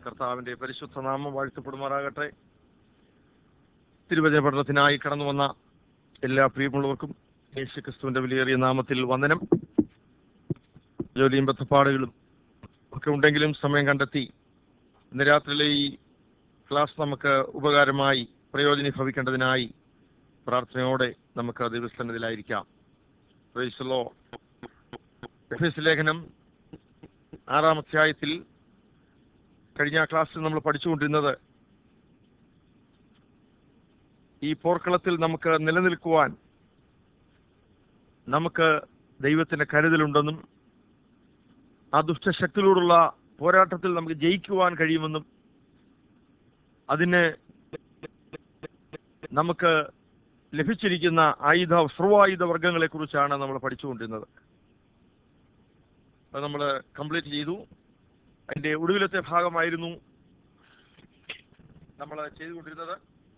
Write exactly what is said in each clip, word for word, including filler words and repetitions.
കർത്താവിൻ്റെ പരിശുദ്ധ നാമം വാഴ്ത്തപ്പെടുമാറാകട്ടെ. തിരുവചന പഠനത്തിനായി കടന്നു വന്ന എല്ലാ പ്രിയമുള്ളവർക്കും യേശു ക്രിസ്തുവിൻ്റെ വിലയേറിയ നാമത്തിൽ വന്ദനം. ജോലിയും ബന്ധപ്പാടുകളും ഒക്കെ ഉണ്ടെങ്കിലും സമയം കണ്ടെത്തി ഇന്ന് രാത്രിയിലെ ഈ ക്ലാസ് നമുക്ക് ഉപകാരമായി പ്രയോജനീഭവിക്കേണ്ടതിനായി പ്രാർത്ഥനയോടെ നമുക്ക് ദൈവസന്നിധിയിലായിരിക്കാം. Praise the Lord. എഫെസ്യ ലേഖനം ആറാം അധ്യായത്തിൽ കഴിഞ്ഞ ക്ലാസ്സിൽ നമ്മൾ പഠിച്ചുകൊണ്ടിരുന്നത് ഈ പോർക്കളത്തിൽ നമുക്ക് നിലനിൽക്കുവാൻ നമുക്ക് ദൈവത്തിൻ്റെ കരുതലുണ്ടെന്നും ആ ദുഷ്ടശക്തിയോടുള്ള പോരാട്ടത്തിൽ നമുക്ക് ജയിക്കുവാൻ കഴിയുമെന്നും അതിന് നമുക്ക് ലഭിച്ചിരിക്കുന്ന ആയുധ സർവായുധ വർഗങ്ങളെ കുറിച്ചാണ് നമ്മൾ പഠിച്ചുകൊണ്ടിരുന്നത്. അത് നമ്മൾ കംപ്ലീറ്റ് ചെയ്തു. അതിൻ്റെ ഒടുവിലത്തെ ഭാഗമായിരുന്നു നമ്മൾ ചെയ്തുകൊണ്ടിരുന്നത്.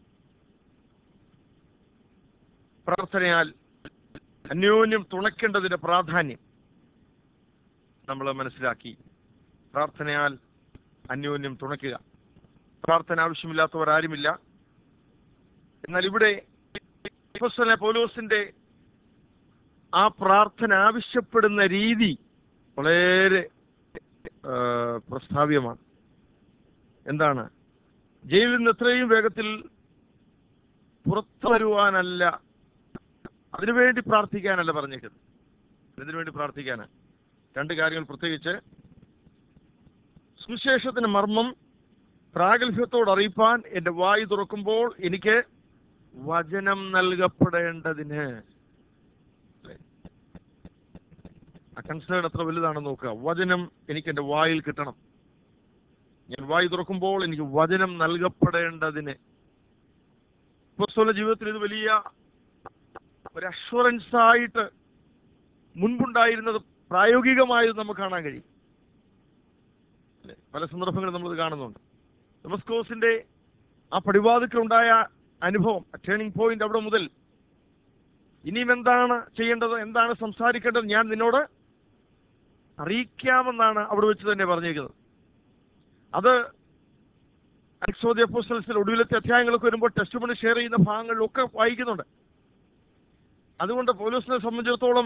പ്രാർത്ഥനയാൽ അന്യോന്യം തുണയ്ക്കേണ്ടതിൻ്റെ പ്രാധാന്യം നമ്മൾ മനസ്സിലാക്കി. പ്രാർത്ഥനയാൽ അന്യോന്യം തുണയ്ക്കുക. പ്രാർത്ഥന ആവശ്യമില്ലാത്തവരാരുമില്ല. എന്നാൽ ഇവിടെ അപ്പോസ്തലനായ പൗലോസിന്റെ ആ പ്രാർത്ഥന ആവശ്യപ്പെടുന്ന രീതി വളരെ പ്രസ്താവ്യമാണ്. എന്താണ്? ജയിലിൽ നിന്ന് എത്രയും വേഗത്തിൽ പുറത്തു വരുവാനല്ല, അതിനുവേണ്ടി പ്രാർത്ഥിക്കാനല്ല പറഞ്ഞേക്കുന്നത്. ഇതിനുവേണ്ടി പ്രാർത്ഥിക്കാനാണ്. രണ്ട് കാര്യങ്ങൾ പ്രത്യേകിച്ച്: സുവിശേഷത്തിന് മർമ്മം പ്രാഗൽഭ്യത്തോട് അറിയിപ്പാൻ എൻ്റെ വായു തുറക്കുമ്പോൾ എനിക്ക് വചനം നൽകപ്പെടേണ്ടതിന്. ആ കൺസേൺ എത്ര വലുതാണെന്ന് നോക്കുക. വചനം എനിക്ക് എൻ്റെ വായിൽ കിട്ടണം. ഞാൻ വായു തുറക്കുമ്പോൾ എനിക്ക് വചനം നൽകപ്പെടേണ്ടതിന്. അപ്പോസ്തല ജീവിതത്തിൽ ഇത് വലിയ ഒരു അഷ്വറൻസ് ആയിട്ട് മുൻപുണ്ടായിരുന്നത് പ്രായോഗികമായത് നമുക്ക് കാണാൻ കഴിയും. പല സന്ദർഭങ്ങളിൽ നമ്മളിത് കാണുന്നുണ്ട്. ദമസ്കോസിന്റെ ആ പടിവാതിക്കലുണ്ടായ അനുഭവം, ടേണിംഗ് പോയിന്റ്, അവിടെ മുതൽ ഇനിയും എന്താണ് ചെയ്യേണ്ടത്, എന്താണ് സംസാരിക്കേണ്ടത്, ഞാൻ നിന്നോട് അറിയിക്കാമെന്നാണ് അവിടെ വെച്ച് തന്നെ പറഞ്ഞിരിക്കുന്നത്. അത് ആക്ട്സ് ഓഫ് ദി അപ്പോസ്റ്റൽസിൽ ഒടുവിലത്തെ അധ്യായങ്ങളൊക്കെ വരുമ്പോൾ ടെസ്റ്റിമണി ഷെയർ ചെയ്യുന്ന ഭാഗങ്ങളിലൊക്കെ വായിക്കുന്നുണ്ട്. അതുകൊണ്ട് പൗലോസിനെ സംബന്ധിച്ചിടത്തോളം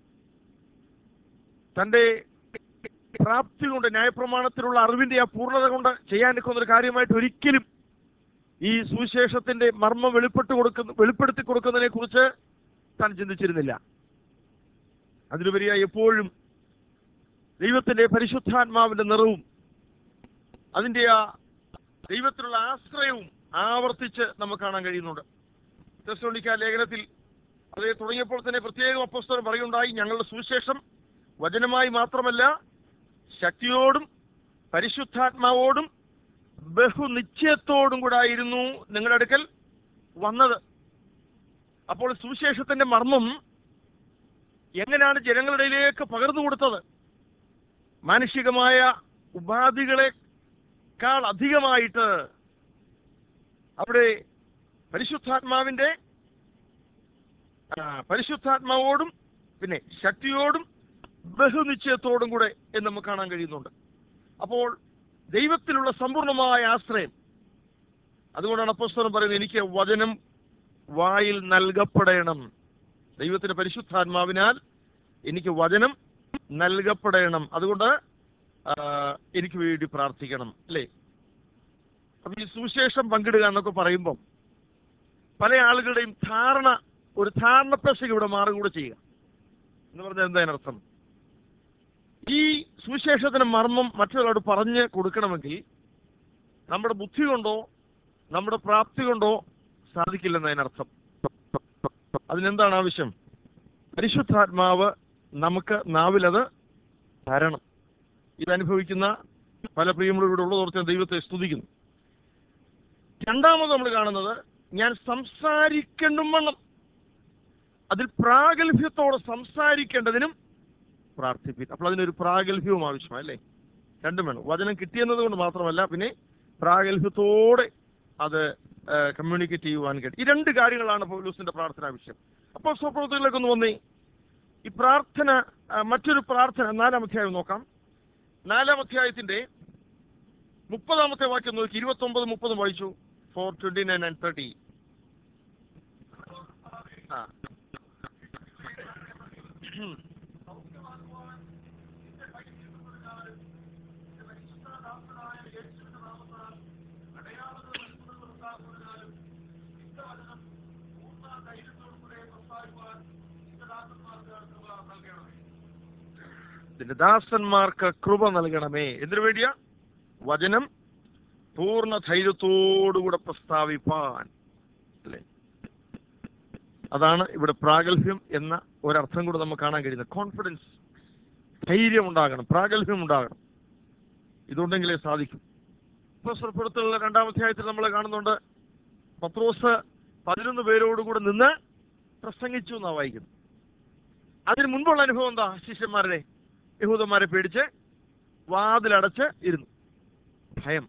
തൻ്റെ പ്രാപ്തി കൊണ്ട്, ന്യായപ്രമാണത്തിലുള്ള അറിവിന്റെ ആ പൂർണ്ണത കൊണ്ട് ചെയ്യാൻ നിൽക്കുന്ന ഒരു കാര്യമായിട്ട് ഒരിക്കലും ഈ സുവിശേഷത്തിന്റെ മർമ്മം വെളിപ്പെട്ട് കൊടുക്കുന്ന വെളിപ്പെടുത്തി കൊടുക്കുന്നതിനെ കുറിച്ച് താൻ ചിന്തിച്ചിരുന്നില്ല. അതിലുപരിയായി എപ്പോഴും ദൈവത്തിന്റെ പരിശുദ്ധാത്മാവിന്റെ നിറവും അതിന്റെ ആ ദൈവത്തിലുള്ള ആശ്രയവും ആവർത്തിച്ച് നമുക്ക് കാണാൻ കഴിയുന്നുണ്ട്. തെസ്സലോനിക്ക ലേഖനത്തിൽ അതേ തുടങ്ങിയപ്പോൾ തന്നെ പ്രത്യേകം അപ്പോസ്തലൻ പറയുണ്ടായി, ഞങ്ങളുടെ സുവിശേഷം വചനമായി മാത്രമല്ല ശക്തിയോടും പരിശുദ്ധാത്മാവോടും ബഹുനിശ്ചയത്തോടും കൂടെ ആയിരുന്നു നിങ്ങളുടെ അടുക്കൽ വന്നത്. അപ്പോൾ സുവിശേഷത്തിന്റെ മർമ്മം എങ്ങനെയാണ് ജനങ്ങളുടെ ഇടയിലേക്ക് പകർന്നു കൊടുത്തത്? മാനുഷികമായ ഉപാധികളെക്കാൾ അധികമായിട്ട് അവിടെ പരിശുദ്ധാത്മാവിന്റെ പരിശുദ്ധാത്മാവോടും പിന്നെ ശക്തിയോടും ബഹുനിശ്ചയത്തോടും കൂടെ എന്ന് നമുക്ക് കാണാൻ കഴിയുന്നുണ്ട്. അപ്പോൾ ദൈവത്തിലുള്ള സമ്പൂർണമായ ആശ്രയം. അതുകൊണ്ടാണ് അപ്പോസ്തലൻ പറയുന്നത്, എനിക്ക് വചനം വായിൽ നൽകപ്പെടണം. ദൈവത്തിന്റെ പരിശുദ്ധാത്മാവിനാൽ എനിക്ക് വചനം നൽകപ്പെടണം. അതുകൊണ്ട് എനിക്ക് വേണ്ടി പ്രാർത്ഥിക്കണം, അല്ലേ? അപ്പൊ ഈ സുവിശേഷം പങ്കിടുക എന്നൊക്കെ പറയുമ്പം പല ആളുകളുടെയും ധാരണ, ഒരു ധാരണ പെശക് ഇവിടെ മാറുകൂടെ ചെയ്യുക എന്ന് പറഞ്ഞാൽ എന്താ അതിനർത്ഥം? ഈ സുവിശേഷത്തിന് മർമ്മം മറ്റൊരാളോട് പറഞ്ഞ് കൊടുക്കണമെങ്കിൽ നമ്മുടെ ബുദ്ധി കൊണ്ടോ നമ്മുടെ പ്രാപ്തി കൊണ്ടോ സാധിക്കില്ലെന്നതിനർത്ഥം. അതിനെന്താണ് ആവശ്യം? പരിശുദ്ധാത്മാവ് നമുക്ക് നാവിലത് തരണം. ഇതനുഭവിക്കുന്ന പല പ്രിയങ്ങളും ഇവിടെ ഉള്ളതോർത്ത് ദൈവത്തെ സ്തുതിക്കുന്നു. രണ്ടാമത് നമ്മൾ കാണുന്നത്, ഞാൻ സംസാരിക്കണം വണ്ണം അതിൽ പ്രാഗൽഭ്യത്തോടെ സംസാരിക്കേണ്ടതിനും പ്രാർത്ഥിപ്പിക്കും. അപ്പോൾ അതിനൊരു പ്രാഗൽഭ്യവും ആവശ്യമാണ്, അല്ലേ? രണ്ടും വേണം. വചനം കിട്ടിയെന്നത് കൊണ്ട് മാത്രമല്ല, പിന്നെ പ്രാഗൽഭ്യത്തോടെ അത് കമ്മ്യൂണിക്കേറ്റ് ചെയ്യുവാൻ കഴിയും. ഈ രണ്ട് കാര്യങ്ങളാണ് പൗലോസിന്റെ പ്രാർത്ഥന ആവശ്യം. അപ്പോൾ സ്വപ്രവൃത്തികളിലേക്ക് ഒന്ന് വന്നേ. ഈ പ്രാർത്ഥന, മറ്റൊരു പ്രാർത്ഥന നാലാം അധ്യായം നോക്കാം. നാലാം അധ്യായത്തിന്റെ മുപ്പതാമത്തെ വാക്യം നോക്കി, ഇരുപത്തി ഒമ്പത് മുപ്പതും വായിച്ചു. Four twenty nine and thirty. ആ നിന്റെ ദാസന്മാർക്ക് കൃപ നൽകണമേ. എന്തിനു വേണ്ടിയാ? വചനം പൂർണ്ണ ധൈര്യത്തോടുകൂടെ പ്രസ്താവിപ്പാൻ. അല്ലേ? അതാണ് ഇവിടെ പ്രാഗൽഭ്യം എന്ന ഒരർത്ഥം കൂടെ നമുക്ക് കാണാൻ കഴിയുന്നത്. കോൺഫിഡൻസ്, ധൈര്യം ഉണ്ടാകണം, പ്രാഗൽഭ്യം ഉണ്ടാകണം. ഇതുണ്ടെങ്കിലേ സാധിക്കും. പുറത്തുള്ള രണ്ടാം അധ്യായത്തിൽ നമ്മൾ കാണുന്നുണ്ട്, പത്രോസ് പതിനൊന്ന് പേരോടുകൂടെ നിന്ന് പ്രസംഗിച്ചു എന്നാ വായിക്കുന്നു. അതിന് മുൻപുള്ള അനുഭവം എന്താ? ശിഷ്യന്മാരുടെ, യഹൂദന്മാരെ പേടിച്ച് വാതിലടച്ച് ഇരുന്നു, ഭയം.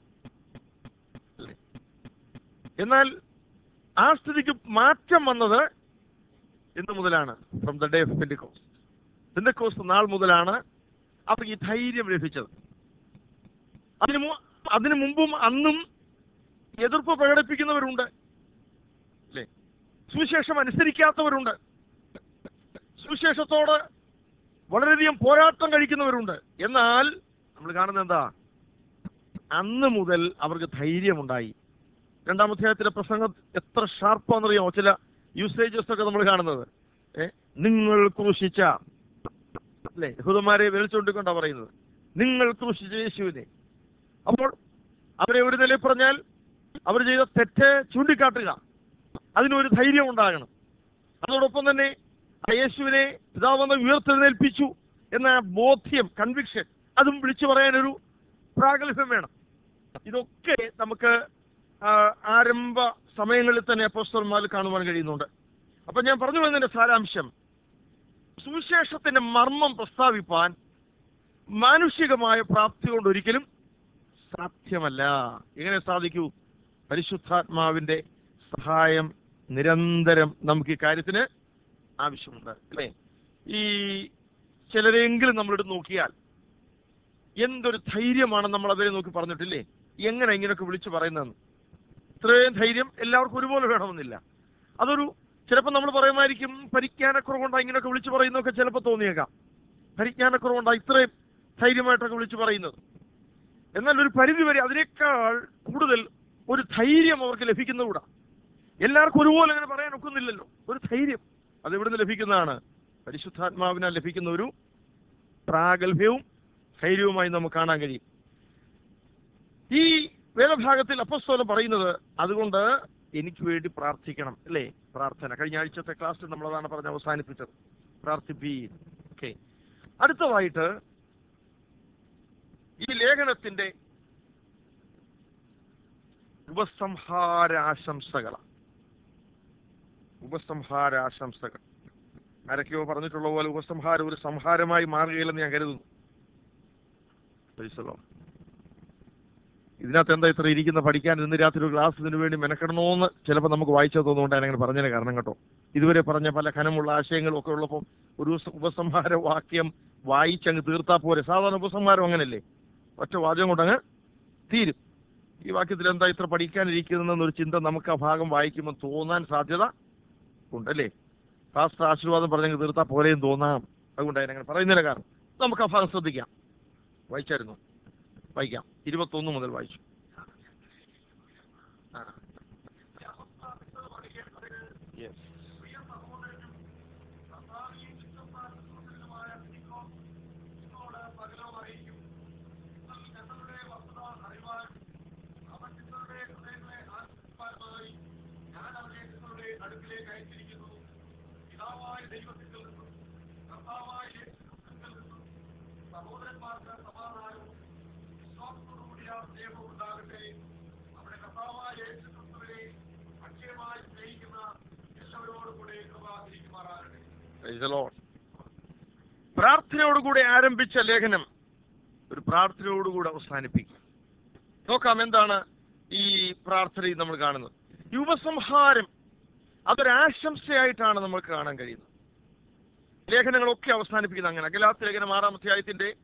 എന്നാൽ ആ സ്ഥിതിക്ക് മാറ്റം വന്നത് ഇന്ന് മുതലാണ്. From the day of Pentecost, Pentecost നാൾ മുതലാണ് അവർക്ക് ഈ ധൈര്യം ലഭിച്ചത്. അതിന് അതിനു മുമ്പും അന്നും എതിർപ്പ് പ്രകടിപ്പിക്കുന്നവരുണ്ട്, അല്ലേ? സുവിശേഷം അനുസരിക്കാത്തവരുണ്ട്, സുവിശേഷത്തോട് വളരെയധികം പോരാട്ടം കഴിക്കുന്നവരുണ്ട്. എന്നാൽ നമ്മൾ കാണുന്നത് എന്താ? അന്ന് മുതൽ അവർക്ക് ധൈര്യമുണ്ടായി. രണ്ടാം അധ്യായത്തിലെ പ്രസംഗം എത്ര ഷാർപ്പാണെന്നറിയാമോ? ചില യൂസേജസ് ഒക്കെ നമ്മൾ കാണുന്നത്, ഏ നിങ്ങൾ ക്രൂശിച്ച, അല്ലേ, യഹൂദന്മാരെ വിളിച്ചുകൊണ്ടിക്കൊണ്ടാ പറയുന്നത്, നിങ്ങൾ ക്രൂശിച്ച യേശുവിനെ. അപ്പോൾ അവരെ ഒരു നിലയിൽ പറഞ്ഞാൽ അവർ ചെയ്ത തെറ്റ് ചൂണ്ടിക്കാട്ടുക, അതിനൊരു ധൈര്യം ഉണ്ടാകണം. അതോടൊപ്പം തന്നെ ആ യേശുവിനെ പിതാവെന്ന് ഉയർത്തെഴുന്നേൽപ്പിച്ചു എന്ന ബോധ്യം, കൺവിക്ഷൻ, അതും വിളിച്ചു പറയാനൊരു പ്രാഗൽഭ്യം വേണം. ഇതൊക്കെ നമുക്ക് ആരംഭ സമയങ്ങളിൽ തന്നെ അപ്പോസ്തലന്മാരിൽ കാണുവാൻ കഴിയുന്നുണ്ട്. അപ്പൊ ഞാൻ പറഞ്ഞു വന്നതിന്റെ സാരാംശം, സുവിശേഷത്തിന്റെ മർമ്മം പ്രസ്താവിപ്പാൻ മാനുഷികമായ പ്രാപ്തി കൊണ്ട് ഒരിക്കലും സാധ്യമല്ല. എങ്ങനെ സാധിക്കൂ? പരിശുദ്ധാത്മാവിന്റെ സഹായം നിരന്തരം നമുക്ക് ഈ കാര്യത്തിന് ആവശ്യമുണ്ട്, അല്ലേ? ഈ ചിലരെങ്കിലും നമ്മളെടുത്ത് നോക്കിയാൽ എന്തൊരു ധൈര്യമാണ് നമ്മൾ അവരെ നോക്കി പറഞ്ഞിട്ടില്ലേ, എങ്ങനെ ഇങ്ങനെയൊക്കെ വിളിച്ചു പറയുന്നതെന്ന്. ഇത്രയും ധൈര്യം എല്ലാവർക്കും ഒരുപോലെ വേണമെന്നില്ല. അതൊരു ചിലപ്പോൾ നമ്മൾ പറയുമായിരിക്കും, പരിജ്ഞാനക്കുറവുണ്ടായി ഇങ്ങനെയൊക്കെ വിളിച്ചു പറയുന്നതൊക്കെ ചിലപ്പോൾ തോന്നിയേക്കാം. പരിജ്ഞാനക്കുറവുണ്ടായി ഇത്രയും ധൈര്യമായിട്ടൊക്കെ വിളിച്ചു പറയുന്നത്. എന്നാൽ ഒരു പരിധി വരെ അതിനേക്കാൾ കൂടുതൽ ഒരു ധൈര്യം അവർക്ക് ലഭിക്കുന്നതുകൂടാ. എല്ലാവർക്കും ഒരുപോലെ അങ്ങനെ പറയാൻ ഒക്കുന്നില്ലല്ലോ. ഒരു ധൈര്യം അത് എവിടുന്ന് ലഭിക്കുന്നതാണ്? പരിശുദ്ധാത്മാവിനാൽ ലഭിക്കുന്ന ഒരു പ്രാഗൽഭ്യവും ധൈര്യവുമായി നമുക്ക് കാണാൻ കഴിയും. ഈ വേദഭാഗത്തിൽ അപ്പോസ്തലൻ പറയുന്നത്, അതുകൊണ്ട് എനിക്ക് വേണ്ടി പ്രാർത്ഥിക്കണം, അല്ലേ? പ്രാർത്ഥന കഴിഞ്ഞ ആഴ്ചത്തെ ക്ലാസ്സിൽ നമ്മളതാണ് പറഞ്ഞ് അവസാനിപ്പിച്ചത്. പ്രാർത്ഥിപ്പീൻ. ഓക്കെ, അടുത്തതായിട്ട് ഈ ലേഖനത്തിന്റെ ഉപസംഹാരാശംസകൾ. ഉപസംഹാരാശംസകൾ ആരൊക്കെയോ പറഞ്ഞിട്ടുള്ള പോലെ ഉപസംഹാരം ഒരു സംഹാരമായി മാറുകയില്ലെന്ന് ഞാൻ കരുതുന്നു. ഇതിനകത്ത് എന്താ ഇത്ര ഇരിക്കുന്ന പഠിക്കാൻ? ഇന്ന് രാത്രി ഒരു ക്ലാസ് ഇതിനു വേണ്ടി മെനക്കെടണമെന്ന് ചിലപ്പോൾ നമുക്ക് വായിച്ചു തോന്നുകൊണ്ട് ഞാൻ അങ്ങനെ പറഞ്ഞതിന് കാരണം കേട്ടോ. ഇതുവരെ പറഞ്ഞ പല ഘനമുള്ള ആശയങ്ങളും ഒക്കെ ഉള്ളപ്പോൾ ഒരു ഉപസംഹാര വാക്യം വായിച്ചങ്ങ് തീർത്താൽ പോരെ. സാധാരണ ഉപസംഹാരം അങ്ങനല്ലേ, ഒറ്റ വാചകം കൊണ്ടങ്ങ് തീരും. ഈ വാക്യത്തിൽ എന്താ ഇത്ര പഠിക്കാനിരിക്കുന്നതെന്നൊരു ചിന്ത നമുക്ക് ആ ഭാഗം വായിക്കുമ്പോൾ തോന്നാൻ സാധ്യത ഉണ്ടല്ലേ. ഫാസ്റ്റ് ആശീർവാദം പറഞ്ഞങ്ങ് തീർത്താൽ പോലെയും തോന്നാം. അതുകൊണ്ട് അതിനങ്ങനെ പറയുന്നതിന് കാരണം നമുക്ക് ആ ഭാഗം ശ്രദ്ധിക്കാം. വായിച്ചായിരുന്നു? വായിക്കാം. ഇരുപത്തൊന്ന് മുതൽ വായിച്ചു. പ്രാർത്ഥനയോടുകൂടെ ആരംഭിച്ച ലേഖനം ഒരു പ്രാർത്ഥനയോടുകൂടെ അവസാനിപ്പിക്കും. നോക്കാം എന്താണ് ഈ പ്രാർത്ഥനയിൽ നമ്മൾ കാണുന്നത്. ഈ ഉപസംഹാരം അതൊരാശംസയായിട്ടാണ് നമ്മൾക്ക് കാണാൻ കഴിയുന്നത്. ലേഖനങ്ങളൊക്കെ അവസാനിപ്പിക്കുന്നത് അങ്ങനെ. ഗലാത്യ ലേഖനം ആറാം അധ്യായത്തിന്റെ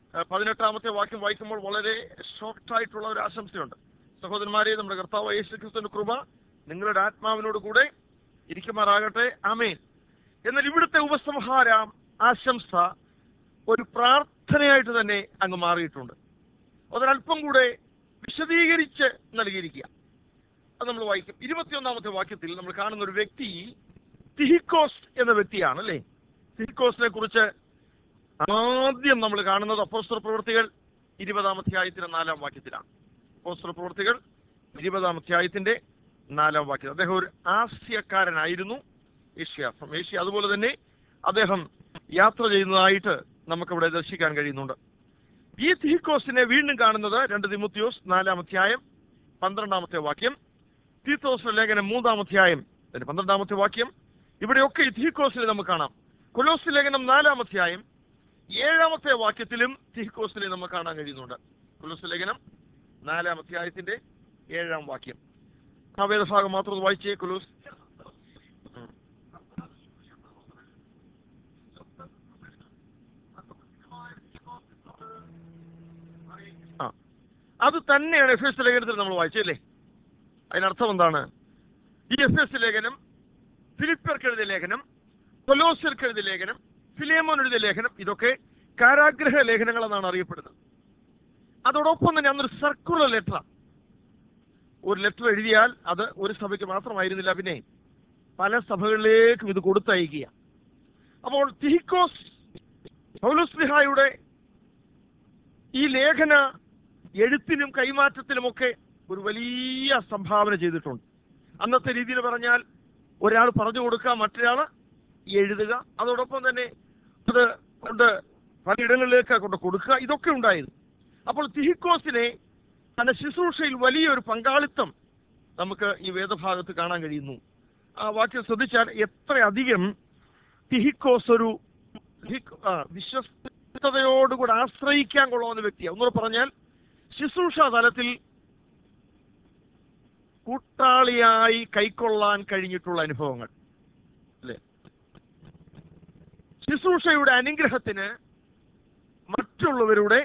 പതിനെട്ടാമത്തെ വാക്യം വായിക്കുമ്പോൾ വളരെ ഷോർട്ടായിട്ടുള്ള ഒരു ആശംസയുണ്ട്. സഹോദരന്മാരെ, നമ്മുടെ കർത്താവ് യേശു ക്രിസ്തുവിന്റെ കൃപ നിങ്ങളുടെ ആത്മാവിനോട് കൂടെ ഇരിക്കുമാറാകട്ടെ. ആമേൻ. എന്നാൽ ഇവിടുത്തെ ഉപസംഹാര ആശംസ ഒരു പ്രാർത്ഥനയായിട്ട് തന്നെ അങ്ങ് മാറിയിട്ടുണ്ട്. അതിനല്പം കൂടെ വിശദീകരിച്ച് നൽകിയിരിക്കുക. അത് നമ്മൾ വായിക്കും. ഇരുപത്തിയൊന്നാമത്തെ വാക്യത്തിൽ നമ്മൾ കാണുന്ന ഒരു വ്യക്തി തിഹിക്കോസ് എന്ന വ്യക്തിയാണ്, അല്ലേ? തിഹിക്കോസിനെ കുറിച്ച് ആദ്യം നമ്മൾ കാണുന്നത് അപ്പോസ്തല പ്രവൃത്തികൾ ഇരുപതാം അധ്യായത്തിന്റെ നാലാം വാക്യത്തിലാണ്. അപ്പോസ്തല പ്രവൃത്തികൾ ഇരുപതാം അധ്യായത്തിന്റെ നാലാം വാക്യം. അദ്ദേഹം ഒരു ആസ്യക്കാരനായിരുന്നു, ഏഷ്യാസം ഏഷ്യ. അതുപോലെ തന്നെ അദ്ദേഹം യാത്ര ചെയ്യുന്നതായിട്ട് നമുക്കവിടെ ദർശിക്കാൻ കഴിയുന്നുണ്ട്. ഈ തിഹിക്കോസിനെ വീണ്ടും കാണുന്നത് രണ്ട് തിമോത്തിയോസ് നാലാം അധ്യായം പന്ത്രണ്ടാമത്തെ വാക്യം, തീത്തോസിന്റെ ലേഖനം മൂന്നാം അധ്യായം പന്ത്രണ്ടാമത്തെ വാക്യം. ഇവിടെയൊക്കെ ഈ തിഹിക്കോസിനെ നമുക്ക് കാണാം. കൊലോസ്യ ലേഖനം നാലാം അധ്യായം ഏഴാമത്തെ വാക്യത്തിലും തിഹിക്കോസിനെ നമുക്ക് കാണാൻ കഴിയുന്നുണ്ട്. കൊലോസ്യ ലേഖനം നാലാം അധ്യായത്തിന്റെ ഏഴാം വാക്യം. ആ വേദഭാഗം മാത്രം വായിച്ചേ. കൊലോസ് ആ അത് തന്നെയാണ് എഫ് എസ് ലേഖനത്തിൽ നമ്മൾ വായിച്ചല്ലേ. അതിനർത്ഥം എന്താണ്? ഈ എഫ് എസ് ലേഖനം, ഫിലിപ്പിയർക്ക് എഴുതിയ ലേഖനം, കൊലോസ്യർക്ക് എഴുതിയ ലേഖനം, ഫിലേമോൻ എഴുതിയ ലേഖനം, ഇതൊക്കെ കാരാഗ്രഹ ലേഖനങ്ങൾ എന്നാണ് അറിയപ്പെടുന്നത്. അതോടൊപ്പം തന്നെ അന്നൊരു സർക്കുലർ ലെറ്റർ, ഒരു ലെറ്റർ എഴുതിയാൽ അത് ഒരു സഭയ്ക്ക് മാത്രമായിരുന്നില്ല, പിന്നെ പല സഭകളിലേക്കും ഇത് കൊടുത്തയക്കുക. അപ്പോൾ തിഹിക്കോസ് പൗലോസ്ലിഹായുടെ ഈ ലേഖന എഴുത്തിനും കൈമാറ്റത്തിലുമൊക്കെ ഒരു വലിയ സംഭാവന ചെയ്തിട്ടുണ്ട്. അന്നത്തെ രീതിയിൽ പറഞ്ഞാൽ ഒരാൾ പറഞ്ഞു കൊടുക്കുക, മറ്റൊരാൾ എഴുതുക, അതോടൊപ്പം തന്നെ അത് കൊണ്ട് പലയിടങ്ങളിലേക്ക് കൊണ്ട് കൊടുക്കുക, ഇതൊക്കെ ഉണ്ടായിരുന്നു. അപ്പോൾ തിഹിക്കോസിനെ തന്റെ ശുശ്രൂഷയിൽ വലിയൊരു പങ്കാളിത്തം നമുക്ക് ഈ വേദഭാഗത്ത് കാണാൻ കഴിയുന്നു. ആ വാക്യം ശ്രദ്ധിച്ചാൽ എത്രയധികം തിഹിക്കോസ് ഒരു വിശ്വസ്തയോടുകൂടെ ആശ്രയിക്കാൻ കൊള്ളാവുന്ന വ്യക്തിയാണ്. ഒന്നുകൂടെ പറഞ്ഞാൽ ശുശ്രൂഷ തലത്തിൽ കൂട്ടാളിയായി കൈക്കൊള്ളാൻ കഴിഞ്ഞിട്ടുള്ള അനുഭവങ്ങൾ, അല്ലെ? ശുശ്രൂഷയുടെ അനുഗ്രഹത്തിന് മറ്റുള്ളവരുടെ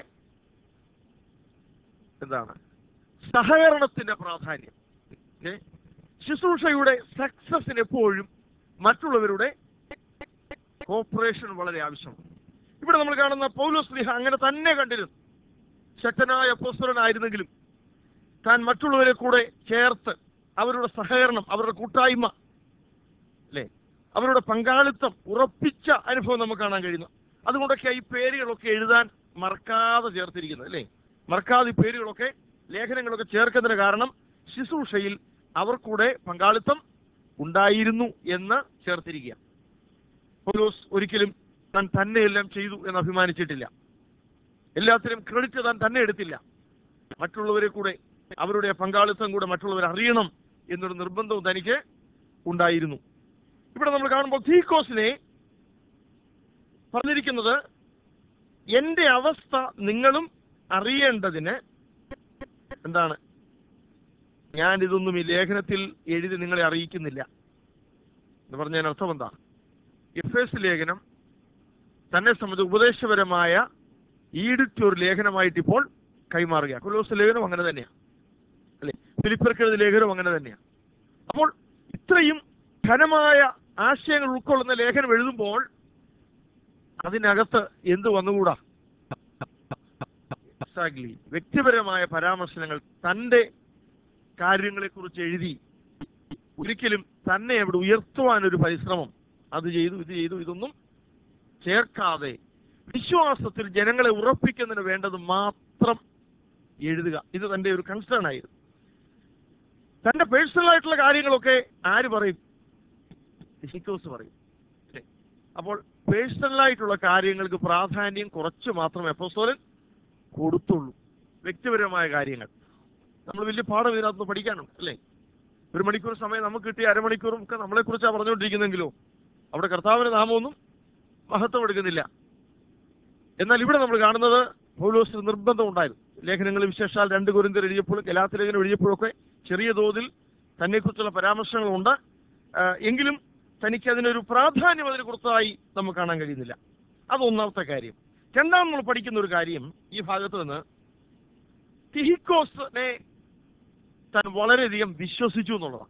എന്താണ് സഹകരണത്തിന്റെ പ്രാധാന്യം. ശുശ്രൂഷയുടെ സക്സസിന് എപ്പോഴും മറ്റുള്ളവരുടെ കോപ്പറേഷൻ വളരെ ആവശ്യമാണ്. ഇവിടെ നമ്മൾ കാണുന്ന പൗലോസ്ലീഹ അങ്ങനെ തന്നെ കണ്ടിരുന്നു. ശക്തനായ അപ്പോസ്തലനായിരുന്നെങ്കിലും താൻ മറ്റുള്ളവരെ കൂടെ ചേർത്ത് അവരുടെ സഹകരണം, അവരുടെ കൂട്ടായ്മ, അല്ലെ, അവരുടെ പങ്കാളിത്തം ഉറപ്പിച്ച അനുഭവം നമുക്ക് കാണാൻ കഴിയുന്നു. അതുകൊണ്ടൊക്കെ ഈ പേരുകളൊക്കെ എഴുതാൻ മറക്കാതെ ചേർത്തിരിക്കുന്നത്, അല്ലേ? മറക്കാതെ ഈ പേരുകളൊക്കെ, ലേഖനങ്ങളൊക്കെ ചേർക്കുന്നതിന് കാരണം ശുശ്രൂഷയിൽ അവർ കൂടെ പങ്കാളിത്തം ഉണ്ടായിരുന്നു എന്ന് ചേർത്തിരിക്കുക. പൗലോസ് ഒരിക്കലും താൻ തന്നെ എല്ലാം ചെയ്തു എന്ന് അഭിമാനിച്ചിട്ടില്ല. എല്ലാത്തിനും ക്രെഡിറ്റ് താൻ തന്നെ എടുത്തില്ല. മറ്റുള്ളവരെ കൂടെ, അവരുടെ പങ്കാളിത്തം കൂടെ മറ്റുള്ളവർ അറിയണം എന്നൊരു നിർബന്ധവും തനിക്ക് ഉണ്ടായിരുന്നു. ഇവിടെ നമ്മൾ കാണുമ്പോൾ തിഹിക്കോസിനെ പറഞ്ഞിരിക്കുന്നത്, എന്റെ അവസ്ഥ നിങ്ങളും അറിയേണ്ടതിന് എന്താണ്, ഞാൻ ഇതൊന്നും ഈ ലേഖനത്തിൽ എഴുതി നിങ്ങളെ അറിയിക്കുന്നില്ല എന്ന് പറഞ്ഞതിന് അർത്ഥം എന്താ? എഫ് എസ് ലേഖനം തന്നെ സംബന്ധിച്ച് ഉപദേശപരമായ ഈടുറ്റ ഒരു ലേഖനമായിട്ട് ഇപ്പോൾ കൈമാറുക. കൊലോസ് ലേഖനം അങ്ങനെ തന്നെയാണ്, അല്ലെ? ഫിലിപ്പിയർക്ക് എഴുതിയ ലേഖനം അങ്ങനെ തന്നെയാണ്. അപ്പോൾ ഇത്രയും ഘനമായ ആശയങ്ങൾ ഉൾക്കൊള്ളുന്ന ലേഖനം എഴുതുമ്പോൾ അതിനകത്ത് എന്ത് വന്നുകൂടാ? എക്സാക്ട്ലി വ്യക്തിപരമായ പരാമർശനങ്ങൾ, തൻ്റെ കാര്യങ്ങളെ കുറിച്ച് എഴുതി ഒരിക്കലും തന്നെ അവിടെ ഉയർത്തുവാനൊരു പരിശ്രമം, അത് ചെയ്തു ഇത് ചെയ്തു ഇതൊന്നും ചേർക്കാതെ വിശ്വാസത്തിൽ ജനങ്ങളെ ഉറപ്പിക്കുന്നതിന് വേണ്ടത് മാത്രം എഴുതുക. ഇത് തന്റെ ഒരു കൺസേൺ ആയിരുന്നു. തന്റെ പേഴ്സണൽ ആയിട്ടുള്ള കാര്യങ്ങളൊക്കെ ആര് പറയും? തിഹിക്കോസ് പറയും. അപ്പോൾ പേഴ്സണലായിട്ടുള്ള കാര്യങ്ങൾക്ക് പ്രാധാന്യം കുറച്ച് മാത്രമേ അപ്പോസ്തലൻ കൊടുത്തുള്ളൂ. വ്യക്തിപരമായ കാര്യങ്ങൾ നമ്മൾ വലിയ പാഠം ഇതിനകത്ത് പഠിക്കാനുണ്ട്, അല്ലേ? ഒരു മണിക്കൂർ സമയം നമുക്ക് കിട്ടിയ അരമണിക്കൂറും ഒക്കെ നമ്മളെ കുറിച്ചാണ് പറഞ്ഞുകൊണ്ടിരിക്കുന്നെങ്കിലോ അവിടെ കർത്താവിന്റെ നാമമൊന്നും മഹത്വം എടുക്കുന്നില്ല. എന്നാൽ ഇവിടെ നമ്മൾ കാണുന്നത് പൗലോസിന് നിർബന്ധം ഉണ്ടായിരുന്നു. ലേഖനങ്ങൾ വിശേഷാൽ രണ്ട് കൊരിന്ത്യർ എഴുതിയപ്പോൾ, ഗലാത്യ ലേഖനം എഴുതിയപ്പോഴൊക്കെ ചെറിയ തോതിൽ തന്നെക്കുറിച്ചുള്ള പരാമർശങ്ങളുണ്ട്. എങ്കിലും തനിക്ക് അതിനൊരു പ്രാധാന്യം അതിന് കൊടുത്തതായി നമുക്ക് കാണാൻ കഴിയുന്നില്ല. അത് ഒന്നാമത്തെ കാര്യം. രണ്ടാം നമ്മൾ പഠിക്കുന്ന ഒരു കാര്യം ഈ ഭാഗത്ത് നിന്ന്, തിഹിക്കോസിനെ താൻ വളരെയധികം വിശ്വസിച്ചു എന്നുള്ളതാണ്.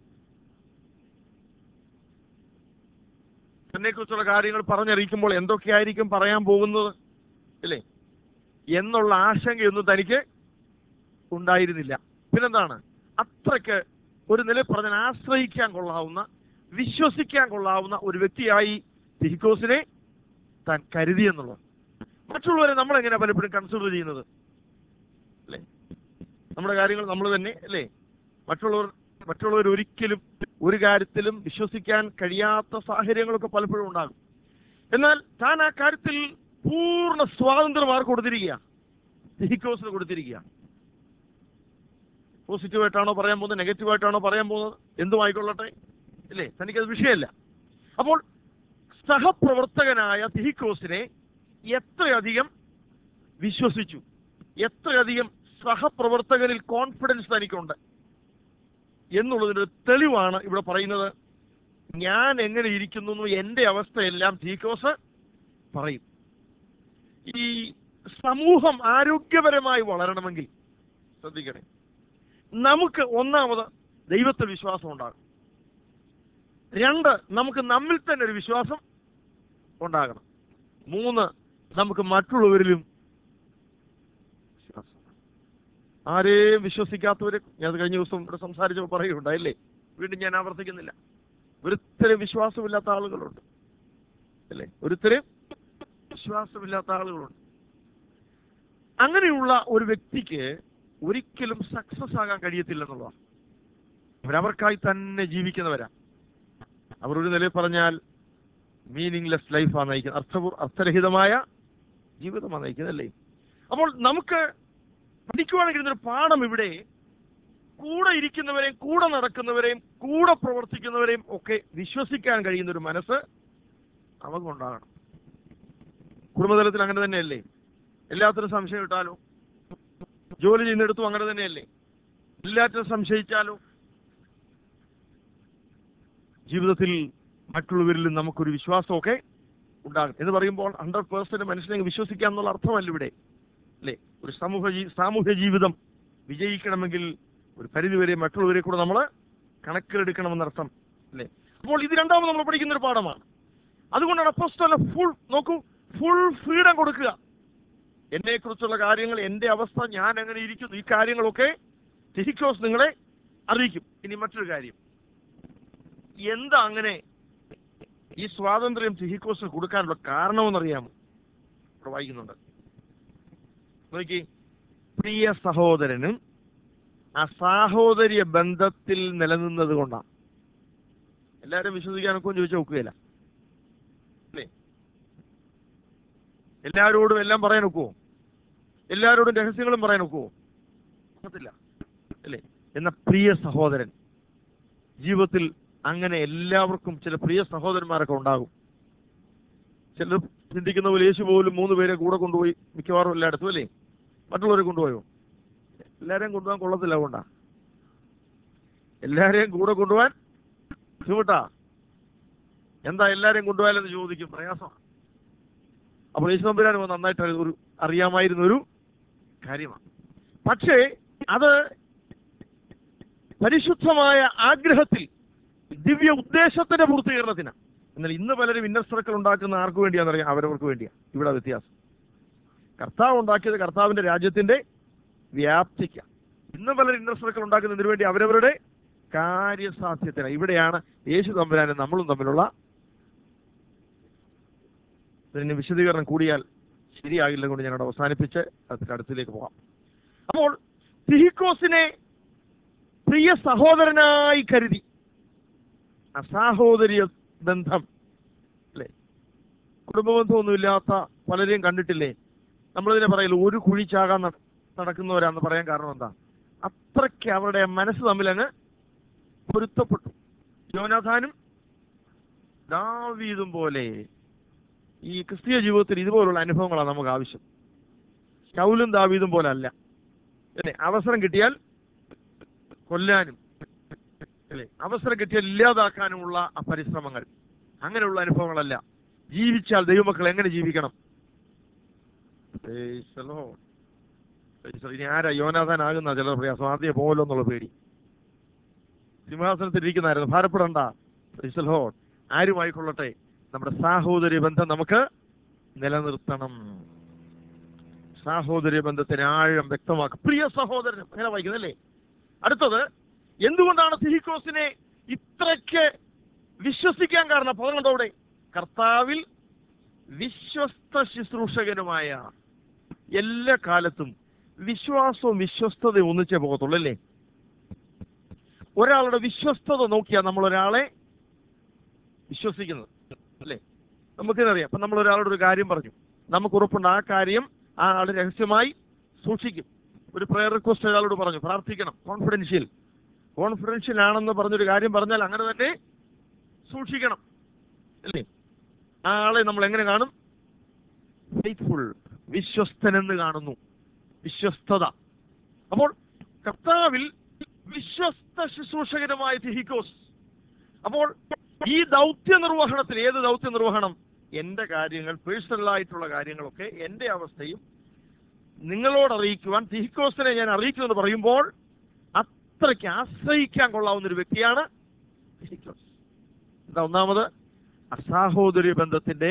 തന്നെ കുറിച്ചുള്ള കാര്യങ്ങൾ പറഞ്ഞറിയിക്കുമ്പോൾ എന്തൊക്കെയായിരിക്കും പറയാൻ പോകുന്നത് അല്ലേ എന്നുള്ള ആശങ്കയൊന്നും തനിക്ക് ഉണ്ടായിരുന്നില്ല. പിന്നെന്താണ്, അത്രയ്ക്ക് ഒരു നില പറഞ്ഞാൽ ആശ്രയിക്കാൻ കൊള്ളാവുന്ന, വിശ്വസിക്കാൻ കൊള്ളാവുന്ന ഒരു വ്യക്തിയായി തിഹിക്കോസിനെ താൻ കരുതി എന്നുള്ളത്. മറ്റുള്ളവരെ നമ്മൾ എങ്ങനെ പലപ്പോഴും കൺസിഡർ ചെയ്യുന്നത് അല്ലേ? നമ്മുടെ കാര്യങ്ങൾ നമ്മൾ തന്നെ അല്ലേ? മറ്റുള്ളവർ മറ്റുള്ളവർ ഒരിക്കലും ഒരു കാര്യത്തിലും വിശ്വസിക്കാൻ കഴിയാത്ത സാഹചര്യങ്ങളൊക്കെ പലപ്പോഴും ഉണ്ടാകും. എന്നാൽ താൻ ആ കാര്യത്തിൽ പൂർണ്ണ സ്വാതന്ത്ര്യം ആർക്ക് കൊടുത്തിരിക്കുക? തിഹിക്കോസിന് കൊടുത്തിരിക്കുക. പോസിറ്റീവായിട്ടാണോ പറയാൻ പോകുന്നത്, നെഗറ്റീവായിട്ടാണോ പറയാൻ പോകുന്നത്, എന്തുമായിക്കൊള്ളട്ടെ അല്ലേ, തനിക്കത് വിഷയമല്ല. അപ്പോൾ സഹപ്രവർത്തകനായ തിഹിക്കോസിനെ എത്രയധികം വിശ്വസിച്ചു, എത്രയധികം സഹപ്രവർത്തകനിൽ കോൺഫിഡൻസ് തനിക്കുണ്ട് എന്നുള്ളതിൻ്റെ തെളിവാണ് ഇവിടെ പറയുന്നത്. ഞാൻ എങ്ങനെ ഇരിക്കുന്നു എൻ്റെ അവസ്ഥയെല്ലാം തിഹിക്കോസ് പറയും. ഈ സമൂഹം ആരോഗ്യപരമായി വളരണമെങ്കിൽ ശ്രദ്ധിക്കണേ, നമുക്ക് ഒന്നാമത് ദൈവത്തിൽ വിശ്വാസം ഉണ്ടാകും. രണ്ട്, നമുക്ക് നമ്മിൽ തന്നെ ഒരു വിശ്വാസം ഉണ്ടാകണം. മൂന്ന്, നമുക്ക് മറ്റുള്ളവരിലും വിശ്വാസം. ആരെയും വിശ്വസിക്കാത്തവര്, ഞാൻ കഴിഞ്ഞ ദിവസം ഇവിടെ സംസാരിച്ചപ്പോൾ പറയുകയുണ്ടായില്ലേ, വീണ്ടും ഞാൻ ആവർത്തിക്കുന്നില്ല. ഒരുത്തരം വിശ്വാസമില്ലാത്ത ആളുകളുണ്ട് അല്ലേ? ഒരുത്തരം വിശ്വാസമില്ലാത്ത ആളുകളുണ്ട്. അങ്ങനെയുള്ള ഒരു വ്യക്തിക്ക് ഒരിക്കലും സക്സസ് ആകാൻ കഴിയത്തില്ലെന്നുള്ളതാണ്. അവരവർക്കായി തന്നെ ജീവിക്കുന്നവരാ. അവർ ഒരു നിലയിൽ പറഞ്ഞാൽ മീനിങ്ലെസ് ലൈഫാണ് നയിക്കുന്നത്, അർത്ഥപൂർ അർത്ഥരഹിതമായ ജീവിതമാണ് നയിക്കുന്നത് അല്ലേ? അപ്പോൾ നമുക്ക് പഠിക്കുവാണെങ്കിൽ ഇതൊരു പാഠം ഇവിടെ, കൂടെ ഇരിക്കുന്നവരെയും കൂടെ നടക്കുന്നവരെയും കൂടെ പ്രവർത്തിക്കുന്നവരെയും ഒക്കെ വിശ്വസിക്കാൻ കഴിയുന്ന ഒരു മനസ്സ് നമുക്കുണ്ടാകണം. കുടുംബതലത്തിൽ അങ്ങനെ തന്നെയല്ലേ? എല്ലാത്തിനും സംശയം ഇട്ടാലോ? ജോലി ചെയ്യുന്നിടത്തും അങ്ങനെ തന്നെയല്ലേ? എല്ലാറ്റിനും സംശയിച്ചാലോ? ജീവിതത്തിൽ മറ്റുള്ളവരിലും നമുക്കൊരു വിശ്വാസമൊക്കെ ഉണ്ടാകും എന്ന് പറയുമ്പോൾ ഹൺഡ്രഡ് പേഴ്സെന്റ് മനുഷ്യനെ വിശ്വസിക്കുക എന്നുള്ള അർത്ഥമല്ല ഇവിടെ അല്ലേ? ഒരു സമൂഹ സാമൂഹ്യ ജീവിതം വിജയിക്കണമെങ്കിൽ ഒരു പരിധിവരെ മറ്റുള്ളവരെ കൂടെ നമ്മൾ കണക്കിലെടുക്കണമെന്നർത്ഥം അല്ലേ? അപ്പോൾ ഇത് രണ്ടാമത് നമ്മൾ പഠിക്കുന്ന ഒരു പാഠമാണ്. അതുകൊണ്ടാണ് അപ്പോസ്തലൻ ഫുൾ നോക്കൂ ഫുൾ ഫ്രീഡം കൊടുക്കുക. എന്നെ കുറിച്ചുള്ള കാര്യങ്ങൾ, എൻ്റെ അവസ്ഥ, ഞാൻ എങ്ങനെ ഇരിക്കുന്നു, ഈ കാര്യങ്ങളൊക്കെ തിഹിക്കോസ് നിങ്ങളെ അറിയിക്കും. ഇനി മറ്റൊരു കാര്യം, എന്താ അങ്ങനെ ഈ സ്വാതന്ത്ര്യം തിഹിക്കോസിന് കൊടുക്കാനുള്ള കാരണമെന്നറിയാമോ? ഇവിടെ വായിക്കുന്നുണ്ട്, നോക്കി. പ്രിയ സഹോദരനും ആ സാഹോദര്യ ബന്ധത്തിൽ നിലനിന്നത് കൊണ്ടാണ്. എല്ലാവരും വിശ്വസിക്കാനൊക്കെ ചോദിച്ചാൽ ഒക്കുകയില്ല അല്ലേ? എല്ലാവരോടും എല്ലാം പറയാൻ ഒക്കുവോ? എല്ലാവരോടും രഹസ്യങ്ങളും പറയാൻ ഒക്കുവോ? ഒക്കത്തില്ല അല്ലേ? എന്ന പ്രിയ സഹോദരൻ, ജീവിതത്തിൽ അങ്ങനെ എല്ലാവർക്കും ചില പ്രിയ സഹോദരന്മാരൊക്കെ ഉണ്ടാകും. ചിലർ ചിന്തിക്കുന്ന പോലെ യേശു പോലും മൂന്ന് പേരെ കൂടെ കൊണ്ടുപോയി മിക്കവാറും എല്ലായിടത്തും അല്ലേ? മറ്റുള്ളവരെ കൊണ്ടുപോയോ? എല്ലാവരെയും കൊണ്ടുപോകാൻ കൊള്ളത്തില്ല. കൊണ്ടാ എല്ലാവരെയും കൂടെ കൊണ്ടുപോകാൻ ബുദ്ധിമുട്ടാ. എന്താ എല്ലാവരെയും കൊണ്ടുപോയാലെന്ന് ചോദിക്കും, പ്രയാസമാണ്. അപ്പോൾ യേശു തമ്പുരാൻ നന്നായിട്ട് ഒരു അറിയാമായിരുന്ന ഒരു കാര്യമാണ്. പക്ഷേ അത് പരിശുദ്ധമായ ആഗ്രഹത്തിൽ ദിവ്യ ഉദ്ദേശത്തിന്റെ പൂർത്തീകരണത്തിന്. എന്നാൽ ഇന്ന് പലരും ഇന്നർ സർക്കിൾ ഉണ്ടാക്കുന്ന ആർക്ക് വേണ്ടിയാണെന്നറിയാം? അവരവർക്ക് വേണ്ടിയാ. ഇവിടെ വ്യത്യാസം. കർത്താവ് ഉണ്ടാക്കിയത് കർത്താവിന്റെ രാജ്യത്തിന്റെ വ്യാപ്തിക്കാണ്. ഇന്ന് പലരും ഇന്നർ സർക്കിൾ ഉണ്ടാക്കുന്നതിന് വേണ്ടി അവരവരുടെ കാര്യസാധ്യത്തിന്. ഇവിടെയാണ് യേശു തമ്പുരാനും നമ്മളും തമ്മിലുള്ള ഇതിന് വിശദീകരണം കൂടിയാൽ ശരിയാകില്ല കൊണ്ട് ഞാനവിടെ അവസാനിപ്പിച്ച് അതിന്റെ അടുത്തിലേക്ക് പോകാം. അപ്പോൾ തിഹിക്കോസിനെ പ്രിയ സഹോദരനായി കരുതി. അസാഹോദര്യ ബന്ധം അല്ലേ? കുടുംബബന്ധമൊന്നുമില്ലാത്ത പലരെയും കണ്ടിട്ടില്ലേ? നമ്മളിതിനെ പറയല്ലോ ഒരു കുഴിച്ചാകാൻ നടക്കുന്നവരാന്ന് പറയാൻ കാരണം എന്താ? അത്രയ്ക്ക് അവരുടെ മനസ്സ് തമ്മിലങ്ങ് പൊരുത്തപ്പെട്ടു. യോനാഥാനും ദാവീദും പോലെ ഈ ക്രിസ്തീയ ജീവിതത്തിൽ ഇതുപോലുള്ള അനുഭവങ്ങളാണ് നമുക്ക് ആവശ്യം. ശൗലും ദാവീദും പോലെ അല്ല അല്ലേ? അവസരം കിട്ടിയാൽ കൊല്ലാനും അല്ലേ, അവസരം കിട്ടിയാൽ ഇല്ലാതാക്കാനുമുള്ള ആ പരിശ്രമങ്ങൾ, അങ്ങനെയുള്ള അനുഭവങ്ങളല്ല. ജീവിച്ചാൽ ദൈവമക്കൾ എങ്ങനെ ജീവിക്കണം? Praise the Lord. Praise the Lord. ഇനി ആരാ യോനാഥാനാകുന്ന ചില പ്രയാസം ആദ്യം പോലോ എന്നുള്ള പേടി. സിംഹാസനത്തിൽ ഇരിക്കുന്നതായിരുന്നു, ഭാരപ്പെടണ്ട. Praise the Lord. ആരുമായിക്കൊള്ളട്ടെ, നമ്മുടെ സാഹോദര്യ ബന്ധം നമുക്ക് നിലനിർത്തണം. സാഹോദര്യ ബന്ധത്തിന് ആഴം വ്യക്തമാക്കും. പ്രിയ സഹോദരനും അങ്ങനെ വായിക്കുന്നല്ലേ. അടുത്തത്, എന്തുകൊണ്ടാണ് തിഹിക്കോസിനെ ഇത്രയ്ക്ക് വിശ്വസിക്കാൻ കാരണം? പതിനൊന്നോടെ കർത്താവിൽ വിശ്വസ്ത ശുശ്രൂഷകനുമായ. എല്ലാ കാലത്തും വിശ്വാസവും വിശ്വസ്തതയും ഒന്നിച്ചേ പോകത്തുള്ളൂ അല്ലേ. ഒരാളുടെ വിശ്വസ്തത നോക്കിയാൽ നമ്മൾ ഒരാളെ വിശ്വസിക്കുന്നത് അല്ലേ. നമുക്കിതറിയാം. അപ്പൊ നമ്മൾ ഒരാളോട് ഒരു കാര്യം പറഞ്ഞു, നമുക്ക് ഉറപ്പുണ്ട് ആ കാര്യം ആ ആൾ രഹസ്യമായി സൂക്ഷിക്കും. ഒരു പ്രയർ റിക്വസ്റ്റ് ഒരാളോട് പറഞ്ഞു, പ്രാർത്ഥിക്കണം, കോൺഫിഡൻഷ്യൽ കോൺഫിഡൻഷ്യൽ ആണെന്ന് പറഞ്ഞൊരു കാര്യം പറഞ്ഞാൽ അങ്ങനെ തന്നെ സൂക്ഷിക്കണം അല്ലേ. ആ ആളെ നമ്മൾ എങ്ങനെ കാണും? ഫെയ്ത്ത്ഫുൾ, വിശ്വസ്തനെന്ന് കാണുന്നു. വിശ്വസ്തത. അപ്പോൾ കർത്താവിൽ വിശ്വസ്ത ശുശ്രൂഷകനുമായ തിഹിക്കോസ്. അപ്പോൾ ഈ ദൗത്യ നിർവഹണത്തിൽ, ഏത് ദൗത്യ നിർവഹണം? എന്റെ കാര്യങ്ങൾ, പേഴ്സണൽ ആയിട്ടുള്ള കാര്യങ്ങളൊക്കെ എന്റെ അവസ്ഥയും നിങ്ങളോട് അറിയിക്കുവാൻ തിഹിക്കോസിനെ ഞാൻ അറിയിക്കുമെന്ന് പറയുമ്പോൾ അത്രയ്ക്ക് ആശ്രയിക്കാൻ കൊള്ളാവുന്ന ഒരു വ്യക്തിയാണ് തിഹിക്കോസ്. എന്താ ഒന്നാമത്? അസാഹോദര്യ ബന്ധത്തിന്റെ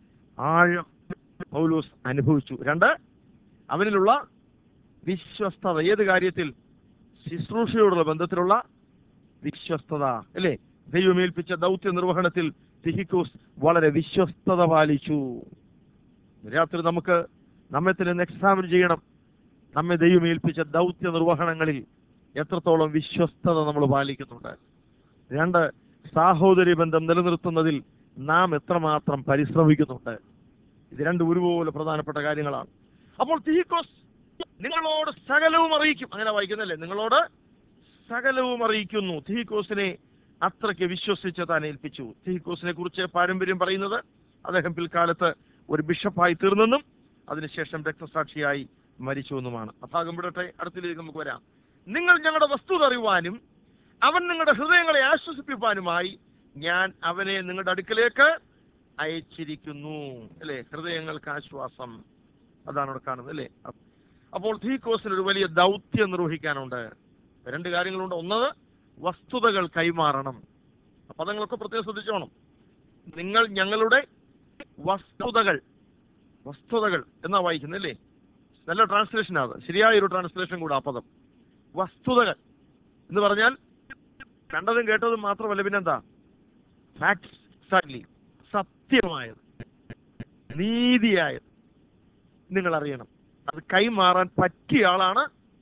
ആഴം പൗലോസ് അനുഭവിച്ചു. രണ്ട്, അവനിലുള്ള വിശ്വസ്തത. ഏത് കാര്യത്തിൽ? ശുശ്രൂഷയോടുള്ള ബന്ധത്തിലുള്ള വിശ്വസ്തത അല്ലേ. ദൈവമേൽപ്പിച്ച ദൗത്യ നിർവഹണത്തിൽ തിഹിക്കോസ് വളരെ വിശ്വസ്തത പാലിച്ചു. രാത്രി നമുക്ക് നമ്മെ തന്നെ എക്സാമിൻ ചെയ്യണം. നമ്മെ ദൈവമേൽപ്പിച്ച ദൗത്യ നിർവഹണങ്ങളിൽ എത്രത്തോളം വിശ്വസ്തത നമ്മൾ പാലിക്കുന്നുണ്ട്. രണ്ട്, സാഹോദര്യ ബന്ധം നിലനിർത്തുന്നതിൽ നാം എത്രമാത്രം പരിശ്രമിക്കുന്നുണ്ട്. ഇത് രണ്ടും ഒരുപോലെ പ്രധാനപ്പെട്ട കാര്യങ്ങളാണ്. അപ്പോൾ തിഹിക്കോസ് നിങ്ങളോട് സകലവും അറിയിക്കും. അങ്ങനെ വായിക്കുന്നല്ലേ, നിങ്ങളോട് സകലവും അറിയിക്കുന്നു. തിഹിക്കോസിനെ അത്രയ്ക്ക് വിശ്വസിച്ച് താൻ ഏൽപ്പിച്ചു. തിഹിക്കോസിനെ കുറിച്ച് പാരമ്പര്യം പറയുന്നത് അദ്ദേഹം പിൽക്കാലത്ത് ഒരു ബിഷപ്പായി തീർന്നെന്നും അതിനുശേഷം രക്തസാക്ഷിയായി മരിച്ചു എന്നുമാണ്. ആ ഭാഗം വിടട്ടെ, അടുത്തിലേക്ക് നമുക്ക് വരാം. നിങ്ങൾ ഞങ്ങളുടെ വസ്തുത അറിയുവാനും അവൻ നിങ്ങളുടെ ഹൃദയങ്ങളെ ആശ്വസിപ്പിക്കാനുമായി ഞാൻ അവനെ നിങ്ങളുടെ അടുക്കലേക്ക് അയച്ചിരിക്കുന്നു അല്ലേ. ഹൃദയങ്ങൾക്ക് ആശ്വാസം, അതാണ് അവിടെ കാണുന്നത് അല്ലേ. അപ്പോൾ തിഹിക്കോസിന് ഒരു വലിയ ദൗത്യം നിർവഹിക്കാനുണ്ട്. രണ്ട് കാര്യങ്ങളുണ്ട്. ഒന്നത്, വസ്തുതകൾ കൈമാറണം. പദങ്ങളൊക്കെ പ്രത്യേകം ശ്രദ്ധിച്ചോണം. നിങ്ങൾ ഞങ്ങളുടെ വസ്തുതകൾ, വസ്തുതകൾ എന്നാ വായിക്കുന്നത് അല്ലേ. നല്ല ട്രാൻസ്ലേഷൻ ആണ്, ശരിയായ ഒരു ട്രാൻസ്ലേഷൻ കൂടെ ആ പദം. വസ്തുതകൾ എന്ന് പറഞ്ഞാൽ കണ്ടതും കേട്ടതും മാത്രമല്ല, പിന്നെന്താ? ഫാക്ട്സ്. എക്സാക്ട്ലി, സത്യമായത്, നീതിയായത് നിങ്ങൾ അറിയണം. അത് കൈമാറാൻ പറ്റിയ ആളാണ്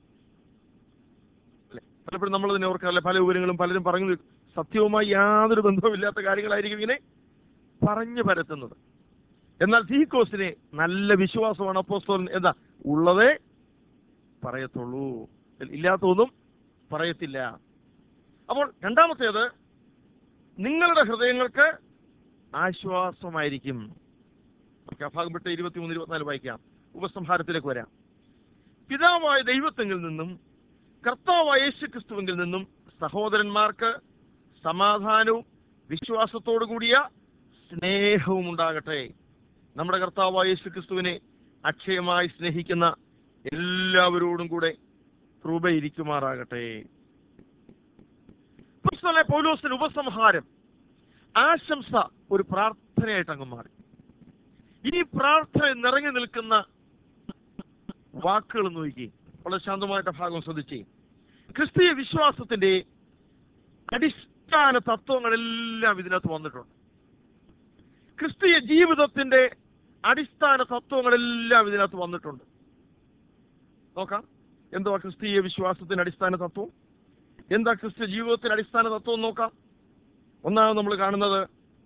അല്ലെ. പലപ്പോഴും നമ്മൾ തന്നെ ഓർക്കാറില്ല, പല വിവരങ്ങളും പലരും പറഞ്ഞു സത്യവുമായി യാതൊരു ബന്ധവുമില്ലാത്ത കാര്യങ്ങളായിരിക്കും ഇങ്ങനെ പറഞ്ഞു പരത്തുന്നത്. എന്നാൽ തിഹിക്കോസിനെ നല്ല വിശ്വാസമാണ് അപ്പോസ്തലൻ എന്താ ഉള്ളതേ പറയത്തുള്ളൂ, ഇല്ലാത്തൊന്നും പറയത്തില്ല. അപ്പോൾ രണ്ടാമത്തേത്, നിങ്ങളുടെ ഹൃദയങ്ങൾക്ക് ആശ്വാസമായിരിക്കും. നമുക്ക് ആ ഭാഗം വിട്ട് ഇരുപത്തി മൂന്ന് ഇരുപത്തിനാല് വായിക്കാം. ഉപസംഹാരത്തിലേക്ക് വരാം. പിതാവായ ദൈവത്തെങ്കിൽ നിന്നും കർത്താവായ യേശു ക്രിസ്തുവിൽ നിന്നും സഹോദരന്മാർക്ക് സമാധാനവും വിശ്വാസത്തോടു കൂടിയ സ്നേഹവും ഉണ്ടാകട്ടെ. നമ്മുടെ കർത്താവായ യേശു ക്രിസ്തുവിനെ അക്ഷയമായി സ്നേഹിക്കുന്ന എല്ലാവരോടും കൂടെ കൃപയിരിക്കുമാറാകട്ടെ. പൗലോസിന്റെ ഉപസംഹാരം, ആശംസ ഒരു പ്രാർത്ഥനയായിട്ട് അങ്ങ് മാറി. ഈ പ്രാർത്ഥന നിറഞ്ഞു നിൽക്കുന്ന വാക്കുകൾ നോക്കി വളരെ ശാന്തമായിട്ട് ഭാഗം ശ്രദ്ധിച്ച്. ക്രിസ്തീയ വിശ്വാസത്തിന്റെ അടിസ്ഥാന തത്വങ്ങളെല്ലാം ഇതിനകത്ത് വന്നിട്ടുണ്ട്. ക്രിസ്തീയ ജീവിതത്തിന്റെ അടിസ്ഥാന തത്വങ്ങളെല്ലാം ഇതിനകത്ത് വന്നിട്ടുണ്ട്. നോക്കാം, എന്തുവാ ക്രിസ്തീയ വിശ്വാസത്തിന്റെ അടിസ്ഥാന തത്വം, എന്താ ക്രിസ്തീയ ജീവിതത്തിന്റെ അടിസ്ഥാന തത്വം നോക്കാം. ഒന്നാമത് നമ്മൾ കാണുന്നത്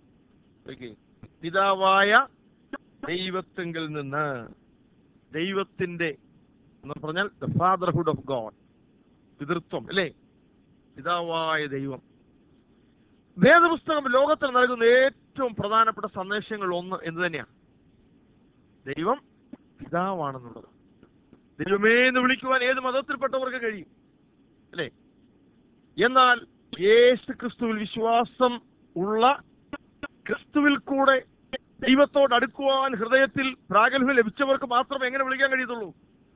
പിതാവായ ദൈവത്തെങ്കിൽ നിന്ന്, ദൈവത്തിന്റെ എന്ന് പറഞ്ഞാൽ ദ ഫാദർഹുഡ് ഓഫ് ഗോഡ്, പിതൃത്വം അല്ലേ, പിതാവായ ദൈവം. വേദപുസ്തകം ലോകത്തിൽ നൽകുന്ന ഏറ്റവും പ്രധാനപ്പെട്ട സന്ദേശങ്ങൾ ഒന്ന് എന്ത് തന്നെയാണ്? ദൈവം പിതാവാണെന്നുള്ളത്. ദൈവമേ എന്ന് വിളിക്കുവാൻ ഏത് മതത്തിൽപ്പെട്ടവർക്ക് കഴിയും അല്ലേ. എന്നാൽ യേശു ക്രിസ്തുവിൽ വിശ്വാസം ഉള്ള, ക്രിസ്തുവിൽ കൂടെ ദൈവത്തോട് അടുക്കുവാൻ ഹൃദയത്തിൽ പ്രാഗൽഭ്യം ലഭിച്ചവർക്ക് മാത്രമേ എങ്ങനെ വിളിക്കാൻ കഴിയത്തുള്ളൂ?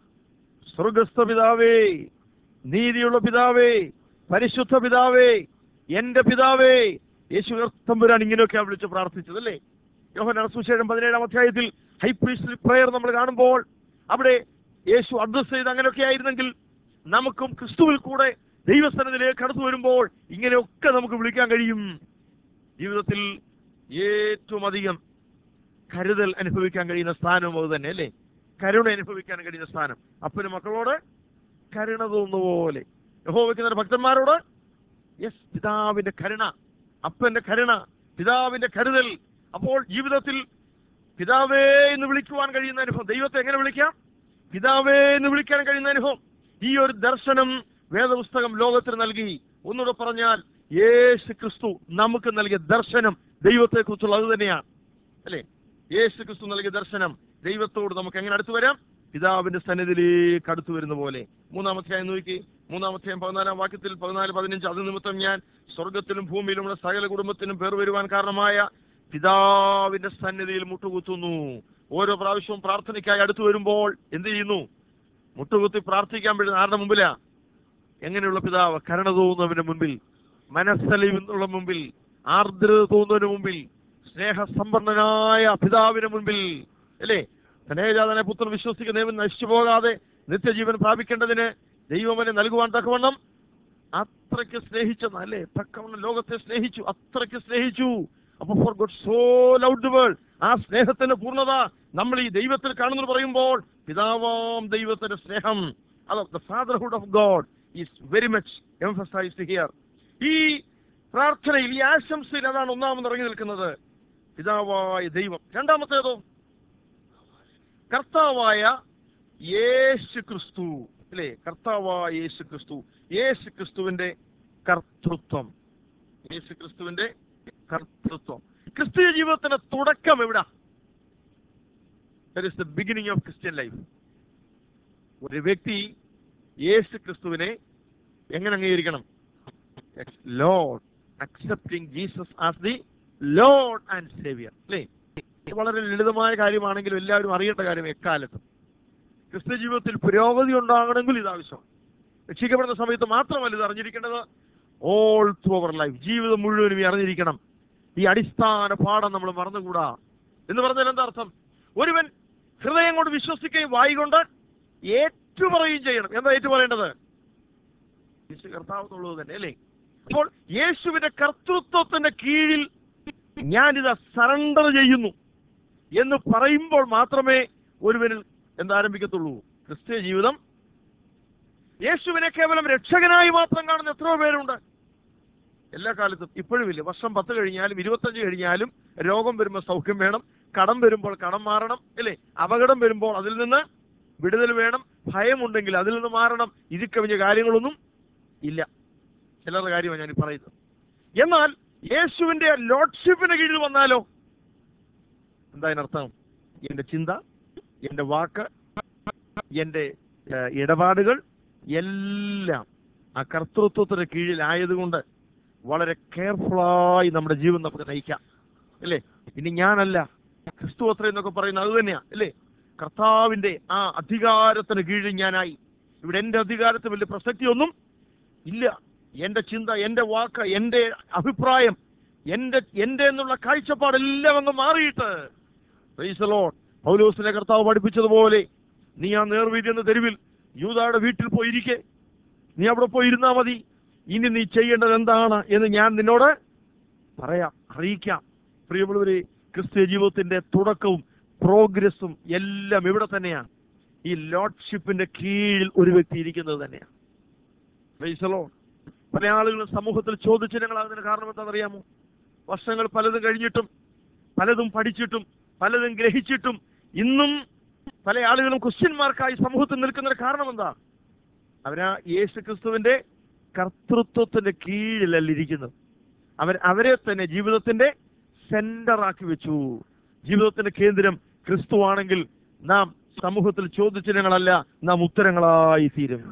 സ്വർഗസ്ഥ പിതാവേ, നീതിയുള്ള പിതാവേ, പരിശുദ്ധ പിതാവേ, എന്റെ പിതാവേ. യേശു തമ്പുരാൻ ഇങ്ങനെയൊക്കെയാണ് വിളിച്ച് പ്രാർത്ഥിച്ചത് അല്ലേ? യോഹന്നാൻ സുവിശേഷം പതിനേഴാം അധ്യായത്തിൽ ഹൈ പ്രീസ്റ്റ്ലി പ്രയർ നമ്മൾ കാണുമ്പോൾ അവിടെ യേശു അഡ്രസ് ചെയ്ത് അങ്ങനെയൊക്കെ ആയിരുന്നെങ്കിൽ നമുക്കും ക്രിസ്തുവിൽ കൂടെ ദൈവസന്നിധിയിലേക്ക് കടന്നു വരുമ്പോൾ ഇങ്ങനെയൊക്കെ നമുക്ക് വിളിക്കാൻ കഴിയും. ജീവിതത്തിൽ ഏറ്റവും അധികം കരുതൽ അനുഭവിക്കാൻ കഴിയുന്ന സ്ഥാനവും അത് തന്നെ അല്ലേ? കരുണ അനുഭവിക്കാൻ കഴിയുന്ന സ്ഥാനം. അപ്പന് മക്കളോട് കരുണ തോന്നുപോലെ, യഹോവയ്ക്കുന്ന ഭക്തന്മാരോട് യെസ് പിതാവിന്റെ കരുണ, അപ്പന്റെ കരുണ, പിതാവിന്റെ കരുതൽ. അപ്പോൾ ജീവിതത്തിൽ പിതാവേ എന്ന് വിളിക്കുവാൻ കഴിയുന്ന അനുഭവം, ദൈവത്തെ എങ്ങനെ വിളിക്കാം? പിതാവേ എന്ന് വിളിക്കാൻ കഴിയുന്ന അനുഭവം. ഈ ഒരു ദർശനം വേദപുസ്തകം ലോകത്തിന് നൽകി. ഒന്നുകൂടെ പറഞ്ഞാൽ യേശു ക്രിസ്തു നമുക്ക് നൽകിയ ദർശനം ദൈവത്തെ കുറിച്ചുള്ള അത് തന്നെയാണ് അല്ലേ? യേശു ക്രിസ്തു നൽകിയ ദർശനം, ദൈവത്തോട് നമുക്ക് എങ്ങനെ അടുത്തു വരാം? പിതാവിന്റെ സന്നിധിയിലേക്ക് അടുത്തു വരുന്ന പോലെ. മൂന്നാമത്തെ നോക്കി, മൂന്നാമത്തെ പതിനാലാം വാക്യത്തിൽ പതിനാല് പതിനഞ്ച് അത് നിമിത്തം ഞാൻ സ്വർഗത്തിലും ഭൂമിയിലുമുള്ള സകല കുടുംബത്തിനും പേർ വരുവാൻ കാരണമായ പിതാവിന്റെ സന്നിധിയിൽ മുട്ടുകുത്തുന്നു. ഓരോ പ്രാവശ്യവും പ്രാർത്ഥനയ്ക്കായി അടുത്തു വരുമ്പോൾ എന്ത് ചെയ്യുന്നു? മുട്ടുകുത്തി പ്രാർത്ഥിക്കാൻ പറ്റുന്ന ആരുടെ മുമ്പിലാ? എങ്ങനെയുള്ള പിതാവ്? കരുണ തോന്നുന്നവന്റെ മുമ്പിൽ, മനസ്സലിവിനുള്ള മുമ്പിൽ, ആർദ്രത തോന്നുന്നതിന് മുമ്പിൽ, സ്നേഹസമ്പന്നനായ പിതാവിന് മുൻപിൽ അല്ലേ? തനേജാതനെ പുത്രൻ വിശ്വസിക്കുന്നവൻ നശിച്ചു പോകാതെ നിത്യജീവൻ പ്രാപിക്കേണ്ടതിന് ദൈവമനെ നൽകുവാൻ തക്കവണ്ണം അത്രയ്ക്ക് സ്നേഹിച്ചെന്നല്ലേ? തക്കവണ്ണം ലോകത്തെ സ്നേഹിച്ചു, അത്രയ്ക്ക് സ്നേഹിച്ചു. അപ്പൊ for God so loved the world, ആ സ്നേഹത്തിന്റെ പൂർണ്ണത നമ്മൾ ഈ ദൈവത്തിൽ കാണുന്നത് പറയുമ്പോൾ പിതാവാം ദൈവത്തിന്റെ സ്നേഹം, അത് the fatherhood of God is very much emphasised here. ഈ പ്രാർത്ഥനയിൽ, ഈ ആശംസയിൽ അതാണ് ഒന്നാമത് ഇറങ്ങി നിൽക്കുന്നത്, പിതാവായ ദൈവം. രണ്ടാമത്തേതോ കർത്താവായ യേശു ക്രിസ്തു അല്ലേ? കർത്താവായ യേശു ക്രിസ്തു, യേശു ക്രിസ്തുവിന്റെ കർത്തൃത്വം, യേശു ക്രിസ്തുവിന്റെ കർത്തൃത്വം. ക്രിസ്തീയ ജീവിതത്തിന്റെ തുടക്കം എവിടാ? That is the beginning of Christian life. ഒരു വ്യക്തി യേശു ക്രിസ്തുവിനെ എങ്ങനെ അംഗീകരിക്കണം? Lord, accepting Jesus as the Lord and saviour അല്ലേ? വളരെ ലളിതമായ കാര്യമാണെങ്കിലും എല്ലാവരും അറിയേണ്ട കാര്യം. എക്കാലത്തും ക്രിസ്ത്യ ജീവിതത്തിൽ പുരോഗതി ഉണ്ടാകണമെങ്കിൽ ഇതാവശ്യം. രക്ഷിക്കപ്പെടുന്ന സമയത്ത് മാത്രമല്ല ഇത് അറിഞ്ഞിരിക്കേണ്ടത്, ഓൾ ത്രൂ അവർ ലൈഫ്, ജീവിതം മുഴുവനും ഈ അറിഞ്ഞിരിക്കണം. ഈ അടിസ്ഥാന പാഠം നമ്മൾ മറന്നുകൂടാ. എന്ന് പറഞ്ഞാൽ എന്താ അർത്ഥം? ഒരുവൻ ഹൃദയം കൊണ്ട് വിശ്വസിക്കുകയും വായി കൊണ്ട് ഏറ്റുപറയുകയും ചെയ്യണം. എന്താ ഏറ്റുപറയേണ്ടത്? യേശു കർത്താവെന്നുള്ളത് തന്നെ അല്ലേ? അപ്പോൾ യേശുവിന്റെ കർത്തൃത്വത്തിന്റെ കീഴിൽ ഞാനിത് സറണ്ടർ ചെയ്യുന്നു എന്ന് പറയുമ്പോൾ മാത്രമേ ഒരുവനിൽ എന്താരംഭിക്കത്തുള്ളൂ? ക്രിസ്തീയ ജീവിതം. യേശുവിനെ കേവലം രക്ഷകനായി മാത്രം കാണുന്ന എത്രയോ പേരുണ്ട് എല്ലാ കാലത്തും. ഇപ്പോഴും ഇല്ല. വർഷം പത്ത് കഴിഞ്ഞാലും ഇരുപത്തഞ്ച് കഴിഞ്ഞാലും രോഗം വരുമ്പോൾ സൗഖ്യം വേണം, കടം വരുമ്പോൾ കടം മാറണം അല്ലേ? അപകടം വരുമ്പോൾ അതിൽ നിന്ന് വിടുതൽ വേണം, ഭയമുണ്ടെങ്കിൽ അതിൽ നിന്ന് മാറണം. ഇതിൽ കവിഞ്ഞ കാര്യങ്ങളൊന്നും ഇല്ല. ചിലരുടെ കാര്യമാണ് ഞാൻ പറയുന്നത്. എന്നാൽ യേശുവിന്റെ ലോർഡ്ഷിപ്പിന് കീഴിൽ വന്നാലോ എന്താ അതിനർത്ഥം? എന്റെ ചിന്ത, എന്റെ വാക്ക്, എന്റെ ഇടപാടുകൾ എല്ലാം ആ കർത്തൃത്വത്തിന് കീഴിലായതുകൊണ്ട് വളരെ കെയർഫുള്ളായി നമ്മുടെ ജീവിതം നമുക്ക് നയിക്കാം അല്ലേ? ഇനി ഞാനല്ല, ക്രിസ്തു അത്ര എന്നൊക്കെ പറയുന്നത് അത് തന്നെയാ അല്ലേ? കർത്താവിന്റെ ആ അധികാരത്തിന് കീഴിൽ ഞാനായി. ഇവിടെ എന്റെ അധികാരത്തിന് വലിയ പ്രസക്തിയൊന്നും ഇല്ല. എന്റെ ചിന്ത, എന്റെ വാക്ക്, എന്റെ അഭിപ്രായം, എന്റെ എന്റെ എന്നുള്ള കാഴ്ചപ്പാടെല്ലാം അങ്ങ് മാറിയിട്ട് പ്രൈസ് ദി ലോർഡ്. പൗലോസിനെ കർത്താവ് പഠിപ്പിച്ചതുപോലെ നീ ആ നേർവീതി എന്ന തെരുവിൽ യൂദായുടെ വീട്ടിൽ പോയിരിക്കെ, നീ അവിടെ പോയി ഇരുന്നാ മതി. ഇനി നീ ചെയ്യേണ്ടത് എന്താണ് എന്ന് ഞാൻ നിന്നോട് പറയാം, അറിയിക്കാം. പ്രിയമുള്ളവരെ, ക്രിസ്തീയ ജീവിതത്തിന്റെ തുടക്കവും പ്രോഗ്രസും എല്ലാം ഇവിടെ തന്നെയാണ്. ഈ ലോർഡ്ഷിപ്പിന്റെ കീഴിൽ ഒരു വ്യക്തി ഇരിക്കുന്നത് തന്നെയാണ്. Praise the Lord. പല ആളുകളും സമൂഹത്തിൽ ചോദ്യചിഹ്നങ്ങളാകുന്നതിന് കാരണം എന്താണെന്നറിയാമോ? വർഷങ്ങൾ പലതും കഴിഞ്ഞിട്ടും, പലതും പഠിച്ചിട്ടും, പലതും ഗ്രഹിച്ചിട്ടും ഇന്നും പല ആളുകളും ക്രിസ്ത്യന്മാർക്കായി സമൂഹത്തിൽ നിൽക്കുന്നതിന് കാരണം എന്താ? അവരാ യേശു ക്രിസ്തുവിന്റെ കർത്തൃത്വത്തിന്റെ കീഴിലല്ല ഇരിക്കുന്നത്. അവർ അവരെ തന്നെ ജീവിതത്തിന്റെ സെന്ററാക്കി വെച്ചു. ജീവിതത്തിന്റെ കേന്ദ്രം ക്രിസ്തു ആണെങ്കിൽ നാം സമൂഹത്തിൽ ചോദ്യചിഹ്നങ്ങളല്ല, നാം ഉത്തരങ്ങളായി തീരും.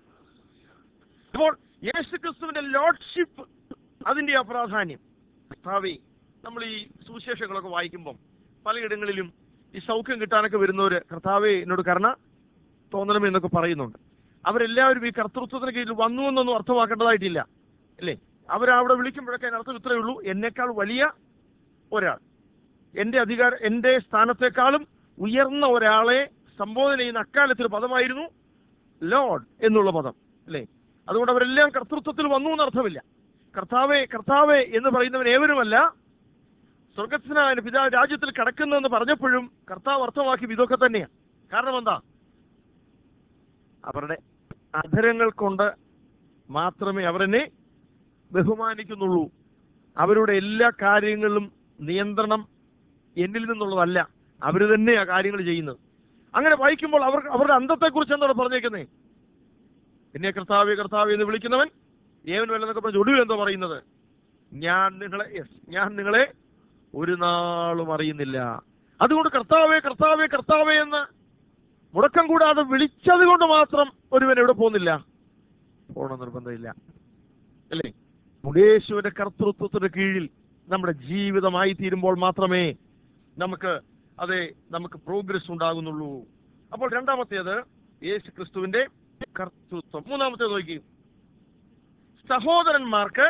അപ്പോൾ യേശു ക്രിസ്തുവിന്റെ ലോർഡ്ഷിപ്പ്, അതിന്റെ ആ പ്രാധാന്യം. ഭാവി നമ്മൾ ഈ സുവിശേഷങ്ങളൊക്കെ വായിക്കുമ്പം പലയിടങ്ങളിലും ഈ സൗഖ്യം കിട്ടാനൊക്കെ വരുന്നവര് കർത്താവേ എന്നോട് കരുണ തോന്നണമേ എന്നൊക്കെ പറയുന്നുണ്ട്. അവരെല്ലാവരും ഈ കർത്തൃത്വത്തിന് കീഴിൽ വന്നു എന്നൊന്നും അർത്ഥമാക്കേണ്ടതായിട്ടില്ല, അല്ലേ? അവരവിടെ വിളിക്കുമ്പോഴൊക്കെ അതിനർത്ഥം ഇത്രയേ ഉള്ളൂ, എന്നേക്കാൾ വലിയ ഒരാൾ, എൻ്റെ അധികാര എൻ്റെ സ്ഥാനത്തെക്കാളും ഉയർന്ന ഒരാളെ സംബോധന ചെയ്യുന്ന അക്കാലത്തൊരു പദമായിരുന്നു ലോർഡ് എന്നുള്ള പദം, അല്ലേ? അതുകൊണ്ട് അവരെല്ലാം കർത്തൃത്വത്തിൽ വന്നു എന്നർത്ഥമില്ല. കർത്താവേ കർത്താവേ എന്ന് പറയുന്നവൻ ഏവരുമല്ല, സ്വർഗസ്വനായ പിതാവ് രാജ്യത്തിൽ കിടക്കുന്നെന്ന് പറഞ്ഞപ്പോഴും കർത്താവ് അർത്ഥമാക്കി ഇതൊക്കെ തന്നെയാണ്. കാരണം എന്താ? അവരുടെ അധരങ്ങൾ കൊണ്ട് മാത്രമേ അവരെന്നെ ബഹുമാനിക്കുന്നുള്ളൂ. അവരുടെ എല്ലാ കാര്യങ്ങളിലും നിയന്ത്രണം എന്നിൽ നിന്നുള്ളതല്ല, അവർ തന്നെയാ കാര്യങ്ങൾ ചെയ്യുന്നത്. അങ്ങനെ വായിക്കുമ്പോൾ അവർ അവരുടെ അന്തത്തെക്കുറിച്ച് എന്താണ് പറഞ്ഞേക്കുന്നേ? എന്നെ കർത്താവേ കർത്താവേ എന്ന് വിളിക്കുന്നവൻ ഏവനുമല്ലെന്നൊക്കെ പറഞ്ഞ് ഒടുവിൽ എന്തോ പറയുന്നത്? ഞാൻ നിങ്ങളെ യെസ് ഞാൻ നിങ്ങളെ ഒരു നാളും അറിയുന്നില്ല. അതുകൊണ്ട് കർത്താവേ കർത്താവേ കർത്താവേ എന്ന് മുടക്കം കൂടാതെ വിളിച്ചത് കൊണ്ട് മാത്രം ഒരുവൻ എവിടെ പോകുന്നില്ല, പോകണം നിർബന്ധമില്ല, അല്ലേ? യേശുവിന്റെ കർത്തൃത്വത്തിന്റെ കീഴിൽ നമ്മുടെ ജീവിതമായി തീരുമ്പോൾ മാത്രമേ നമുക്ക് അതെ നമുക്ക് പ്രോഗ്രസ് ഉണ്ടാകുന്നുള്ളൂ. അപ്പോൾ രണ്ടാമത്തേത് യേശു ക്രിസ്തുവിന്റെ കർത്തൃത്വം. മൂന്നാമത്തേത് നോക്കി, സഹോദരന്മാർക്ക്,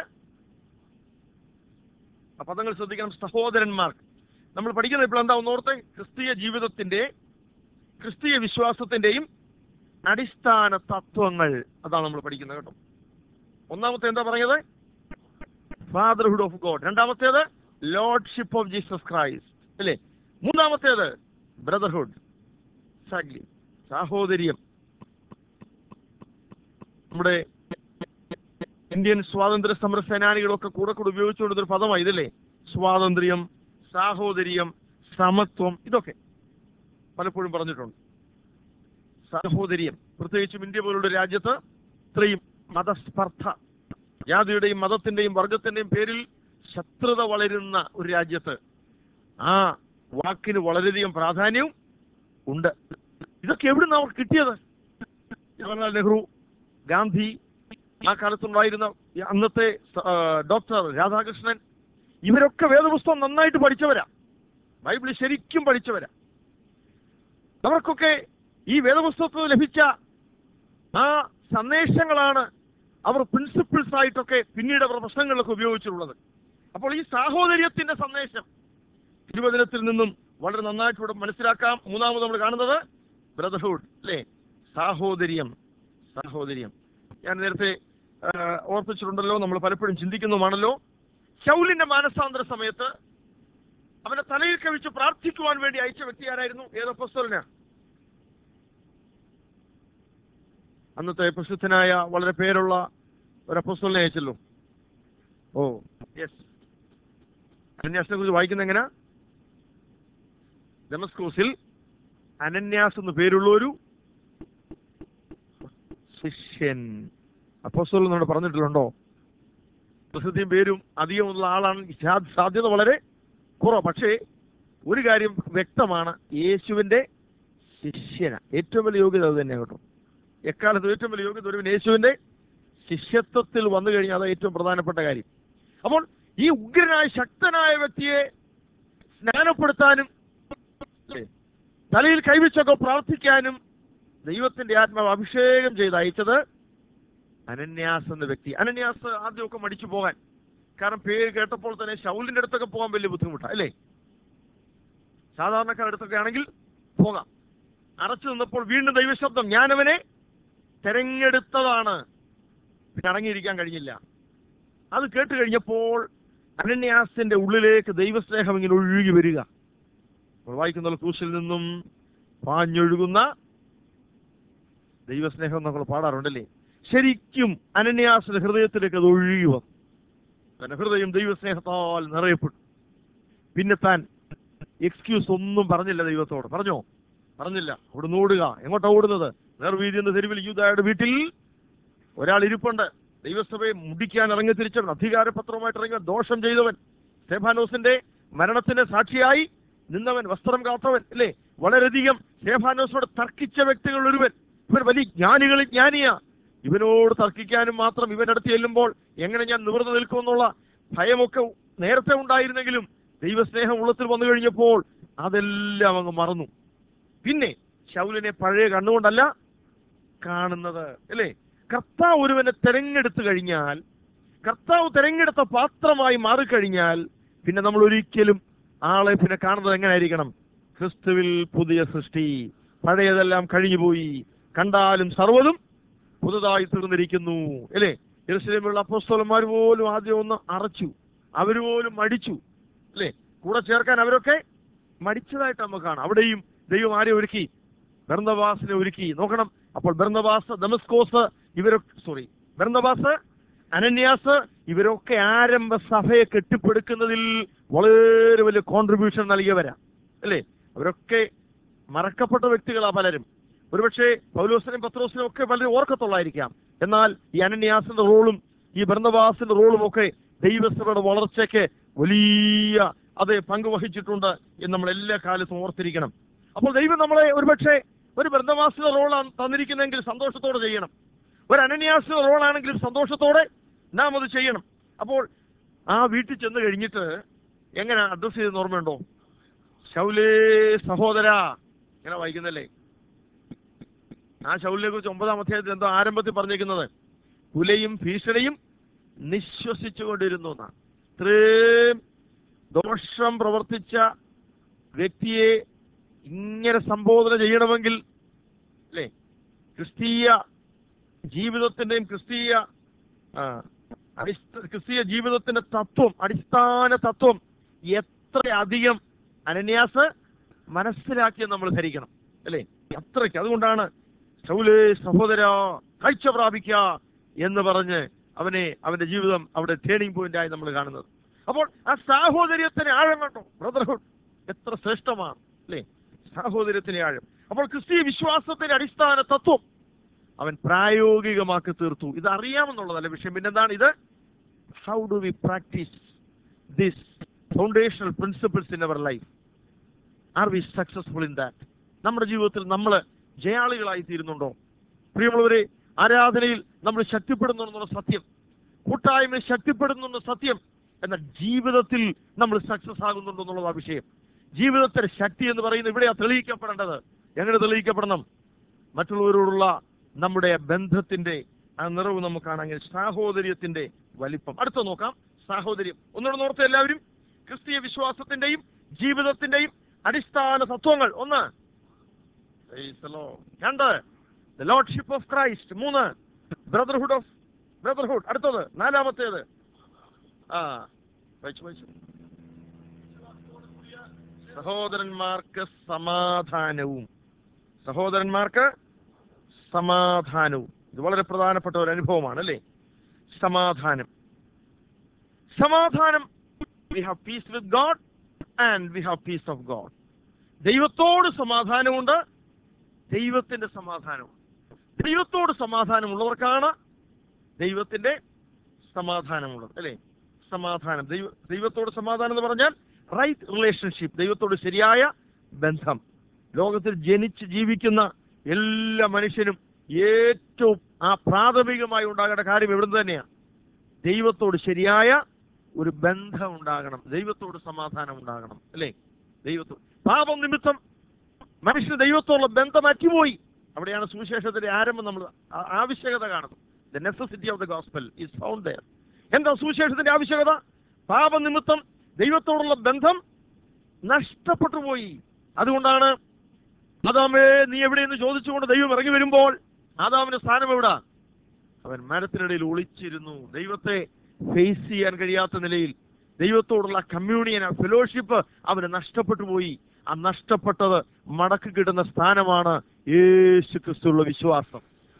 ആ പദങ്ങൾ ശ്രദ്ധിക്കണം, സഹോദരന്മാർക്ക്. നമ്മൾ പഠിക്കുന്നത് ഇപ്പോൾ എന്താ ഒന്നോർത്തെ? ക്രിസ്തീയ ജീവിതത്തിന്റെ ക്രിസ്തീയ വിശ്വാസത്തിന്റെയും അടിസ്ഥാന തത്വങ്ങൾ, അതാണ് നമ്മൾ പഠിക്കുന്നത് കേട്ടോ. ഒന്നാമത്തെ എന്താ പറഞ്ഞത്? Fatherhood of God. രണ്ടാമത്തേത് ലോർഡ്ഷിപ്പ് ഓഫ് ജീസസ് ക്രൈസ്റ്റ്, അല്ലേ? മൂന്നാമത്തേത് ബ്രദർഹുഡ്, സാഗ്ലി, സാഹോദര്യം. നമ്മുടെ ഇന്ത്യൻ സ്വാതന്ത്ര്യ സമര സേനാനികളൊക്കെ കൂടെ കൂടെ ഉപയോഗിച്ചുകൊണ്ടൊരു പദമായി ഇതല്ലേ? സ്വാതന്ത്ര്യം, സാഹോദര്യം, സമത്വം, ഇതൊക്കെ പലപ്പോഴും പറഞ്ഞിട്ടുണ്ട്. സാഹോദര്യം, പ്രത്യേകിച്ചും ഇന്ത്യ പോലുള്ള രാജ്യത്ത് ഇത്രയും മതസ്പർദ്ധ, ജാതിയുടെയും മതത്തിന്റെയും വർഗത്തിന്റെയും പേരിൽ ശത്രുത വളരുന്ന ഒരു രാജ്യത്ത് ആ വാക്കിന് വളരെയധികം പ്രാധാന്യവും ഉണ്ട്. ഇതൊക്കെ എവിടുന്ന് അവർ കിട്ടിയത്? ജവഹർലാൽ നെഹ്റു, ഗാന്ധി, ആ കാലത്തുണ്ടായിരുന്ന അന്നത്തെ ഡോക്ടർ രാധാകൃഷ്ണൻ, ഇവരൊക്കെ വേദപുസ്തകം നന്നായിട്ട് പഠിച്ചവരാ, ബൈബിൾ ശരിക്കും പഠിച്ചവരാ. അവർക്കൊക്കെ ഈ വേദപുസ്തകത്തിൽ ലഭിച്ച ആ സന്ദേശങ്ങളാണ് അവർ പ്രിൻസിപ്പിൾസ് ആയിട്ടൊക്കെ പിന്നീട് അവർ പ്രശ്നങ്ങളിലൊക്കെ ഉപയോഗിച്ചിട്ടുള്ളത്. അപ്പോൾ ഈ സാഹോദര്യത്തിന്റെ സന്ദേശം തിരുവചനത്തിൽ നിന്നും വളരെ നന്നായിട്ട് ഇവിടെ മനസ്സിലാക്കാം. മൂന്നാമത് നമ്മൾ കാണുന്നത് ബ്രദർഹുഡ്, അല്ലേ? സാഹോദര്യം. സാഹോദര്യം ഞാൻ നേരത്തെ ഓർപ്പിച്ചിട്ടുണ്ടല്ലോ, നമ്മൾ പലപ്പോഴും ചിന്തിക്കുന്നതുമാണല്ലോ. ശൗലിന്റെ മാനസാന്തര സമയത്ത് അവനെ തലയിൽ കവിച്ച് പ്രാർത്ഥിക്കുവാൻ വേണ്ടി അയച്ച വ്യക്തി ആരായിരുന്നു? ഏത് അപ്പോസ്തലനാ? അന്നത്തെ പ്രസിദ്ധനായ വളരെ പേരുള്ള ഒരു അപ്പോസ്തലനെ അയച്ചല്ലോ. ഓ യെസ്, അനന്യാസിനെ കുറിച്ച് വായിക്കുന്ന എങ്ങനെ? ദമസ്കോസിൽ അനന്യാസ് എന്ന് പേരുള്ള ഒരു ശിഷ്യൻ. അപ്പോസ്തലൻ എന്നോട് പറഞ്ഞിട്ടുണ്ടോ? പ്രസിദ്ധിയും പേരും അധികമുള്ള ആളാണ്, സാധ്യത വളരെ കുറവ്. പക്ഷേ ഒരു കാര്യം വ്യക്തമാണ്, യേശുവിന്റെ ശിഷ്യന. ഏറ്റവും വലിയ യോഗ്യത അത് തന്നെ കേട്ടോ. എക്കാലത്തും ഏറ്റവും വലിയ യോഗ്യത ഒരു യേശുവിന്റെ ശിഷ്യത്വത്തിൽ വന്നു കഴിഞ്ഞാൽ അത് ഏറ്റവും പ്രധാനപ്പെട്ട കാര്യം. അപ്പോൾ ഈ ഉഗ്രനായ ശക്തനായ വ്യക്തിയെ സ്നാനപ്പെടുത്താനും തലയിൽ കൈവച്ചൊക്കെ പ്രാർത്ഥിക്കാനും ദൈവത്തിന്റെ ആത്മാവ് അഭിഷേകം ചെയ്ത് അയച്ചത് അനന്യാസ് എന്ന വ്യക്തി. അനന്യാസ് ആദ്യമൊക്കെ മടിച്ചു പോകാൻ, കാരണം പേര് കേട്ടപ്പോൾ തന്നെ ശൗലിന്റെ അടുത്തൊക്കെ പോകാൻ വലിയ ബുദ്ധിമുട്ടാണ്, അല്ലേ? സാധാരണക്കാരുടെ അടുത്തൊക്കെ ആണെങ്കിൽ പോകാം. അറച്ചു നിന്നപ്പോൾ വീണ്ടും ദൈവശബ്ദം, ഞാനവനെ തെരഞ്ഞെടുത്തതാണ്. പിന്നെ അടങ്ങിയിരിക്കാൻ കഴിഞ്ഞില്ല. അത് കേട്ട് കഴിഞ്ഞപ്പോൾ അനന്യാസിന്റെ ഉള്ളിലേക്ക് ദൈവസ്നേഹം ഇങ്ങനെ ഒഴുകി വരിക. വായിക്കുന്ന ക്രൂശിൽ നിന്നും പാഞ്ഞൊഴുകുന്ന ദൈവസ്നേഹം നമ്മൾ പാടാറുണ്ടല്ലേ? ശരിക്കും അനന്യാസിന്റെ ഹൃദയത്തിലേക്ക് അത് ഒഴുകി വന്നു. തന്റെ ഹൃദയം ദൈവസ്നേഹത്താൽ നിറയപ്പെട്ടു. പിന്നെ താൻ എക്സ്ക്യൂസ് ഒന്നും പറഞ്ഞില്ല ദൈവത്തോട്. പറഞ്ഞോ? പറഞ്ഞില്ല. അവിടെ നിന്ന് ഓടുക. എങ്ങോട്ടാ ഓടുന്നത്? നേർവീതി എന്ന തെരുവിൽ യൂദായുടെ വീട്ടിൽ ഒരാൾ ഇരിപ്പുണ്ട്. ദൈവസഭയെ മുടിക്കാൻ ഇറങ്ങി തിരിച്ചവൻ, അധികാരപത്രവുമായിട്ട് ഇറങ്ങിയ ദോഷം ചെയ്തവൻ, സ്തെഫാനോസിന്റെ മരണത്തിന്റെ സാക്ഷിയായി നിന്നവൻ, വസ്ത്രം കാത്തവൻ, അല്ലേ? വളരെയധികം സ്തെഫാനോസിനോട് തർക്കിച്ച വ്യക്തികൾ ഒരുവൻ. ഇവൻ വലിയ ജ്ഞാനികളിൽ ജ്ഞാനിയാ. ഇവനോട് തർക്കിക്കാനും മാത്രം ഇവനടുത്ത് ചെല്ലുമ്പോൾ എങ്ങനെ ഞാൻ നിവർന്നു നിൽക്കുമെന്നുള്ള ഭയമൊക്കെ നേരത്തെ ഉണ്ടായിരുന്നെങ്കിലും ദൈവസ്നേഹം ഉള്ളത്തിൽ വന്നു കഴിഞ്ഞപ്പോൾ അതെല്ലാം അങ്ങ് മറന്നു. പിന്നെ ശൗലിനെ പഴയ കണ്ണുകൊണ്ടല്ല കാണുന്നത്, അല്ലേ? കർത്താവ് ഒരുവനെ തെരഞ്ഞെടുത്തു കഴിഞ്ഞാൽ, കർത്താവ് തെരഞ്ഞെടുത്ത പാത്രമായി മാറിക്കഴിഞ്ഞാൽ, പിന്നെ നമ്മൾ ഒരിക്കലും ആളെ പിന്നെ കാണുന്നത് എങ്ങനെയായിരിക്കണം? ക്രിസ്തുവിൽ പുതിയ സൃഷ്ടി, പഴയതെല്ലാം കഴിഞ്ഞുപോയി, കണ്ടാലും സർവ്വതും പുതുതായി തീർന്നിരിക്കുന്നു, അല്ലേ? യെരൂശലേമിലുള്ള അപ്പോസ്തലന്മാർ പോലും ആദ്യം ഒന്ന് അറച്ചു, അവർ പോലും മടിച്ചു, അല്ലേ? കൂടെ ചേർക്കാൻ അവരൊക്കെ മടിച്ചതായിട്ട് നമുക്ക് കാണാം. അവിടെയും ദൈവം ആരെ ഒരുക്കി? ബർന്നബാസിനെ ഒരുക്കി. നോക്കണം, അപ്പോൾ ബർന്നബാസ്, ദമസ്കോസ്, ഇവരൊക്കെ സോറി ബർന്നബാസ്, അനന്യാസ്, ഇവരൊക്കെ ആരംഭ സഭയെ കെട്ടിപ്പടുക്കുന്നതിൽ വളരെ വലിയ കോൺട്രിബ്യൂഷൻ നൽകിയവരാ, അല്ലേ? അവരൊക്കെ മറക്കപ്പെട്ട വ്യക്തികളാ പലരും. ഒരുപക്ഷെ പൗലോസിനും പത്രോസിനും ഒക്കെ പലരും ഓർക്കത്തുള്ളായിരിക്കാം. എന്നാൽ ഈ അനന്യാസിന്റെ റോളും ഈ ബർന്നബാസിന്റെ റോളും ഒക്കെ ദൈവസഭയുടെ വളർച്ചയ്ക്ക് വലിയ അത് പങ്കുവഹിച്ചിട്ടുണ്ട് എന്ന് നമ്മൾ എല്ലാ കാലത്തും ഓർത്തിരിക്കണം. അപ്പോൾ ദൈവം നമ്മളെ ഒരുപക്ഷെ ഒരു ബർന്നബാസിന്റെ റോളാണ് തന്നിരിക്കുന്നതെങ്കിൽ സന്തോഷത്തോടെ ചെയ്യണം. ഒരു അനന്യാസിന്റെ റോളാണെങ്കിലും സന്തോഷത്തോടെ നാം അത് ചെയ്യണം. അപ്പോൾ ആ വീട്ടിൽ ചെന്ന് കഴിഞ്ഞിട്ട് എങ്ങനെ അഡ്രസ് ചെയ്തെന്ന് ഓർമ്മയുണ്ടോ? ശൗലേ സഹോദര, ഇങ്ങനെ വായിക്കുന്നല്ലേ? ആ ശൗലിനെ കുറിച്ച് ഒമ്പതാം അധ്യായത്തിൽ എന്തോ ആരംഭത്തിൽ പറഞ്ഞിരിക്കുന്നത്, കുലയും ഭീഷണിയും നിശ്വസിച്ചുകൊണ്ടിരുന്നു എന്നാണ്. ഇത്രയും ദോഷം പ്രവർത്തിച്ച വ്യക്തിയെ ഇങ്ങനെ സംബോധന ചെയ്യണമെങ്കിൽ, അല്ലേ, ക്രിസ്തീയ ജീവിതത്തിന്റെയും ക്രിസ്തീയ ക്രിസ്തീയ ജീവിതത്തിന്റെ തത്വം, അടിസ്ഥാന തത്വം എത്രയധികം അനന്യാസ് മനസ്സിലാക്കിയെന്ന് നമ്മൾ ധരിക്കണം, അല്ലേ? അത്രയ്ക്ക്. അതുകൊണ്ടാണ് ശൗലേ സഹോദര കാഴ്ച പ്രാപിക്കുക എന്ന് പറഞ്ഞ് അവനെ അവന്റെ ജീവിതം അവിടെ ടേണിംഗ് പോയിന്റ് ആയി നമ്മൾ കാണുന്നത്. അപ്പോൾ ആ സാഹോദര്യത്തിന് ആഴം കണ്ടോ? ബ്രദർഹുഡ് എത്ര ശ്രേഷ്ഠമാണ്, അല്ലേ? സാഹോദര്യത്തിന് ആഴം. അപ്പോൾ ക്രിസ്തീയ വിശ്വാസത്തിന്റെ അടിസ്ഥാന തത്വം അവൻ പ്രായോഗികമാക്കി തീർത്തു. ഇത് അറിയാമെന്നുള്ളതല്ല വിഷയം. പിന്നെന്താണ് ഇത്? How do we practise this foundational principles in our life? Are we successful in that? നമ്മുടെ ജീവിതത്തിൽ നമ്മൾ ജയാളികളായി തീരുന്നുണ്ടോ? പ്രിയമുള്ളവരെ, ആരാധനയിൽ നമ്മൾ ശക്തിപ്പെടുന്നു സത്യം, കൂട്ടായ്മ ശക്തിപ്പെടുന്നു സത്യം, എന്നാൽ ജീവിതത്തിൽ നമ്മൾ സക്സസ് ആകുന്നുണ്ടോ എന്നുള്ളതാണ് വിഷയം. ജീവിതത്തിന്റെ ശക്തി എന്ന് പറയുന്നത് ഇവിടെയാ തെളിയിക്കപ്പെടേണ്ടത്. എങ്ങനെ തെളിയിക്കപ്പെടണം? മറ്റുള്ളവരോടുള്ള നമ്മുടെ ബന്ധത്തിന്റെ ആ നിറവ് നമുക്ക് കാണാമെങ്കിൽ, സാഹോദര്യത്തിന്റെ വലിപ്പം. അടുത്ത നോക്കാം, സാഹോദര്യം. ഒന്നുകൂടെ നോർത്ത് എല്ലാവരും. ക്രിസ്തീയ വിശ്വാസത്തിന്റെയും ജീവിതത്തിന്റെയും അടിസ്ഥാന തത്വങ്ങൾ. ഒന്ന്, രണ്ട്, ദ ലോർഡ്ഷിപ്പ് ഓഫ് ക്രൈസ്റ്റ്. മൂന്ന്, ബ്രദർഹുഡ് ഓഫ് ബ്രദർഹുഡ്. അടുത്തത് നാലാമത്തേത് ആ വായിച്ചു വായിച്ചു സഹോദരന്മാർക്ക് സമാധാനവും. സഹോദരന്മാർക്ക് സമാധാനവും. ഇത് വളരെ പ്രധാനപ്പെട്ട ഒരു അനുഭവമാണ്, അല്ലേ? സമാധാനം. സമാധാനം. We have peace with God and we have peace of God. ദൈവത്തോട് സമാധാനമുണ്ട്, ദൈവത്തിന്റെ സമാധാനവും. ദൈവത്തോട് സമാധാനമുള്ളവർക്കാണ് ദൈവത്തിന്റെ സമാധാനമുള്ളത്, അല്ലേ? സമാധാനം. ദൈവ ദൈവത്തോട് സമാധാനം എന്ന് പറഞ്ഞാൽ റൈറ്റ് റിലേഷൻഷിപ്പ്, ദൈവത്തോട് ശരിയായ ബന്ധം. ലോകത്തിൽ ജനിച്ച് ജീവിക്കുന്ന എല്ലാ മനുഷ്യനും ഏറ്റവും ആ പ്രാഥമികമായി ഉണ്ടാകേണ്ട കാര്യം എവിടുന്ന് തന്നെയാണ്? ദൈവത്തോട് ശരിയായ ഒരു ബന്ധം ഉണ്ടാകണം, ദൈവത്തോട് സമാധാനം ഉണ്ടാകണം, അല്ലേ? ദൈവത്തോട്. പാപം നിമിത്തം മനുഷ്യന് ദൈവത്തോടുള്ള ബന്ധം അറ്റുപോയി. അവിടെയാണ് സുവിശേഷത്തിന്റെ ആരംഭം നമ്മൾ ആവശ്യകത കാണുന്നത്. The necessity of the gospel is found there. എന്താ സുവിശേഷത്തിന്റെ ആവശ്യകത? പാപനിമിത്തം ദൈവത്തോടുള്ള ബന്ധം നഷ്ടപ്പെട്ടു പോയി. അതുകൊണ്ടാണ് ആദാമേ നീ എവിടെയെന്ന് ചോദിച്ചുകൊണ്ട് ദൈവം ഇറങ്ങി വരുമ്പോൾ ആദാമിന്റെ സ്ഥാനം എവിടാ? അവൻ മരത്തിനിടയിൽ ഒളിച്ചിരുന്നു. ദൈവത്തെ ഫേസ് ചെയ്യാൻ കഴിയാത്ത നിലയിൽ ദൈവത്തോടുള്ള കമ്മ്യൂണിയൻ, ഫെലോഷിപ്പ് അവന് നഷ്ടപ്പെട്ടു പോയി. ആ നഷ്ടപ്പെട്ടത് മടക്കി കിട്ടുന്ന സ്ഥാനമാണ് യേശു ക്രിസ്തുവിലുള്ള വിശ്വാസം.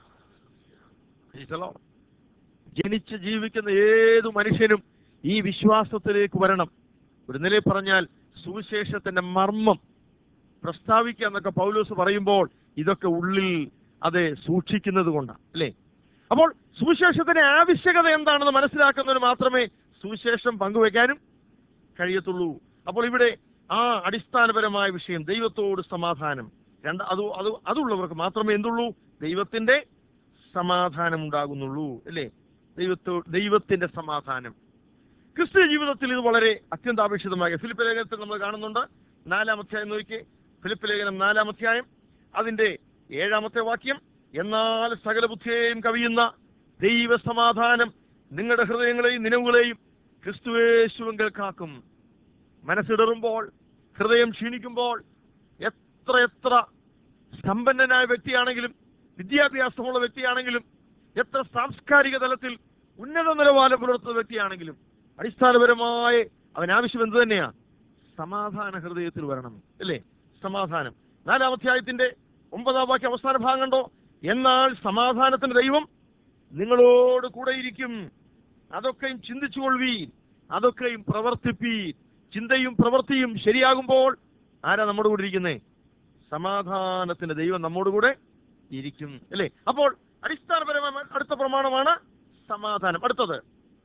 ജനിച്ച് ജീവിക്കുന്ന ഏതു മനുഷ്യനും ഈ വിശ്വാസത്തിലേക്ക് വരണം. ഒരു നിലയിൽ പറഞ്ഞാൽ സുവിശേഷത്തിന്റെ മർമ്മം പ്രസ്താവിക്കുക എന്നൊക്കെ പൗലോസ് പറയുമ്പോൾ ഇതൊക്കെ ഉള്ളിൽ അത് സൂക്ഷിക്കുന്നത് കൊണ്ടാണ്, അല്ലേ? അപ്പോൾ സുവിശേഷത്തിന്റെ ആവശ്യകത എന്താണെന്ന് മനസ്സിലാക്കുന്നതിന് മാത്രമേ സുവിശേഷം പങ്കുവെക്കാനും കഴിയത്തുള്ളൂ. അപ്പോൾ ഇവിടെ ആ അടിസ്ഥാനപരമായ വിഷയം ദൈവത്തോട് സമാധാനം. രണ്ട് അത് അത് അതുള്ളവർക്ക് മാത്രമേ എന്തുള്ളൂ? ദൈവത്തിന്റെ സമാധാനം ഉണ്ടാകുന്നുള്ളൂ, അല്ലേ? ദൈവത്തോ ദൈവത്തിന്റെ സമാധാനം. ക്രിസ്തീയ ജീവിതത്തിൽ ഇത് വളരെ അത്യന്താപേക്ഷിതമായ. ഫിലിപ്പിയ ലേഖനത്തിൽ നമ്മൾ കാണുന്നുണ്ട്, നാലാം അധ്യായം നോക്കിയേ. ഫിലിപ്പ് ലേഖനം നാലാം അധ്യായം അതിന്റെ ഏഴാമത്തെ വാക്യം. എന്നാൽ സകല ബുദ്ധിയെയും കവിയുന്ന ദൈവ സമാധാനം നിങ്ങളുടെ ഹൃദയങ്ങളെയും നിലവുകളെയും ക്രിസ്തുയേശുവിങ്കൽ കാക്കും. മനസ്സിടറുമ്പോൾ, ഹൃദയം ക്ഷീണിക്കുമ്പോൾ, എത്ര എത്ര സമ്പന്നനായ വ്യക്തിയാണെങ്കിലും, വിദ്യാഭ്യാസമുള്ള വ്യക്തിയാണെങ്കിലും, എത്ര സാംസ്കാരിക തലത്തിൽ ഉന്നത നിലവാരം പുലർത്തുന്ന വ്യക്തിയാണെങ്കിലും, അടിസ്ഥാനപരമായ അവൻ ആവശ്യം എന്ത് തന്നെയാ? സമാധാന ഹൃദയത്തിൽ വരണം, അല്ലേ? സമാധാനം. നാലാം അധ്യായത്തിന്റെ ഒമ്പതാം വാക്യം അവസാന ഭാഗം കണ്ടോ? എന്നാൽ സമാധാനത്തിന്റെ ദൈവം നിങ്ങളോട് കൂടെ ഇരിക്കും. അതൊക്കെയും ചിന്തിച്ചുകൊള്ളുവീൻ, അതൊക്കെയും പ്രവർത്തിപ്പീൻ. ചിന്തയും പ്രവൃത്തിയും ശരിയാകുമ്പോൾ ആരാ നമ്മുടെ കൂടെ ഇരിക്കുന്നേ? സമാധാനത്തിന്റെ ദൈവം നമ്മോട് കൂടെ ഇരിക്കും, അല്ലേ? അപ്പോൾ അടിസ്ഥാനപരമായ അടുത്ത പ്രമാണമാണ് സമാധാനം. അടുത്തത്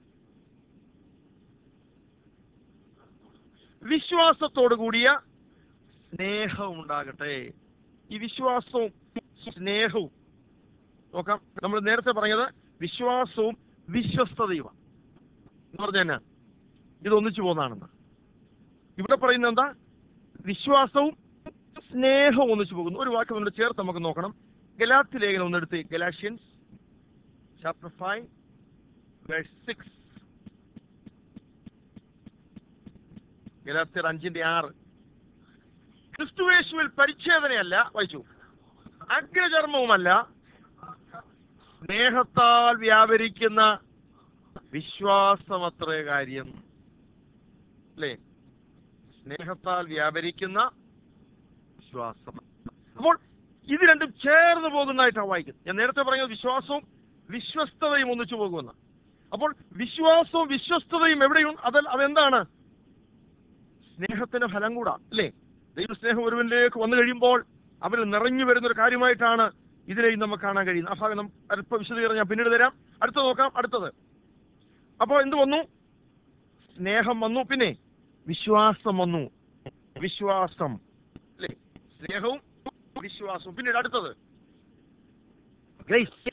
വിശ്വാസത്തോടു കൂടിയ സ്നേഹം ഉണ്ടാകട്ടെ. ഈ വിശ്വാസവും സ്നേഹവും നോക്കാം. നമ്മൾ നേരത്തെ പറഞ്ഞത് വിശ്വാസവും വിശ്വസ്തതയുമാണ് എന്ന് പറഞ്ഞ തന്നെ ഇത് ഒന്നിച്ചു പോകുന്നതാണെന്ന്. ഇവിടെ പറയുന്നത് എന്താ? വിശ്വാസവും സ്നേഹവും ഒന്നിച്ചു പോകുന്നു. ഒരു വാക്ക് നമ്മൾ ചേർത്ത് നമുക്ക് നോക്കണം. ഗലാത്യ ലേഖനം ഒന്നെടുത്ത്, Galatians chapter five verse six. ഗലാത്യർ അഞ്ചിന്റെ ആറ്. ക്രിസ്തുയേശുവിൽ പരിച്ഛേദനയല്ല, വായിച്ചു, അഗ്രചർമ്മവുമല്ല, സ്നേഹത്താൽ വ്യാപരിക്കുന്ന വിശ്വാസമത്രേ കാര്യം, അല്ലേ? സ്നേഹത്താൽ വ്യാപരിക്കുന്ന വിശ്വാസം. അപ്പോൾ ഇത് രണ്ടും ചേർന്ന് പോകുന്നതായിട്ടാണ് വായിക്കുന്നത്. ഞാൻ നേരത്തെ പറഞ്ഞത് വിശ്വാസവും വിശ്വസ്തതയും ഒന്നിച്ചു പോകുമെന്ന്. അപ്പോൾ വിശ്വാസവും വിശ്വസ്തതയും എവിടെയും അത് അതെന്താണ്? സ്നേഹത്തിന്റെ ഫലം കൂടാ, അല്ലേ? ദൈവസ്നേഹം ഒരുവനിലേക്ക് വന്നു കഴിയുമ്പോൾ അവന് നിറഞ്ഞു വരുന്ന ഒരു കാര്യമായിട്ടാണ് ഇതിനെയും നമുക്ക് കാണാൻ കഴിയുന്നത്. ആ ഭാഗം നമുക്ക് അല്പ വിശദീകരണം ഞാൻ പിന്നീട് തരാം. അടുത്ത നോക്കാം. അടുത്തത് അപ്പോൾ എന്ത് വന്നു? സ്നേഹം വന്നു, പിന്നെ വിശ്വാസം വന്നു. വിശ്വാസം, അല്ലേ? സ്നേഹവും വിശ്വാസവും. പിന്നീട് അടുത്തത് ഗ്രേസ്,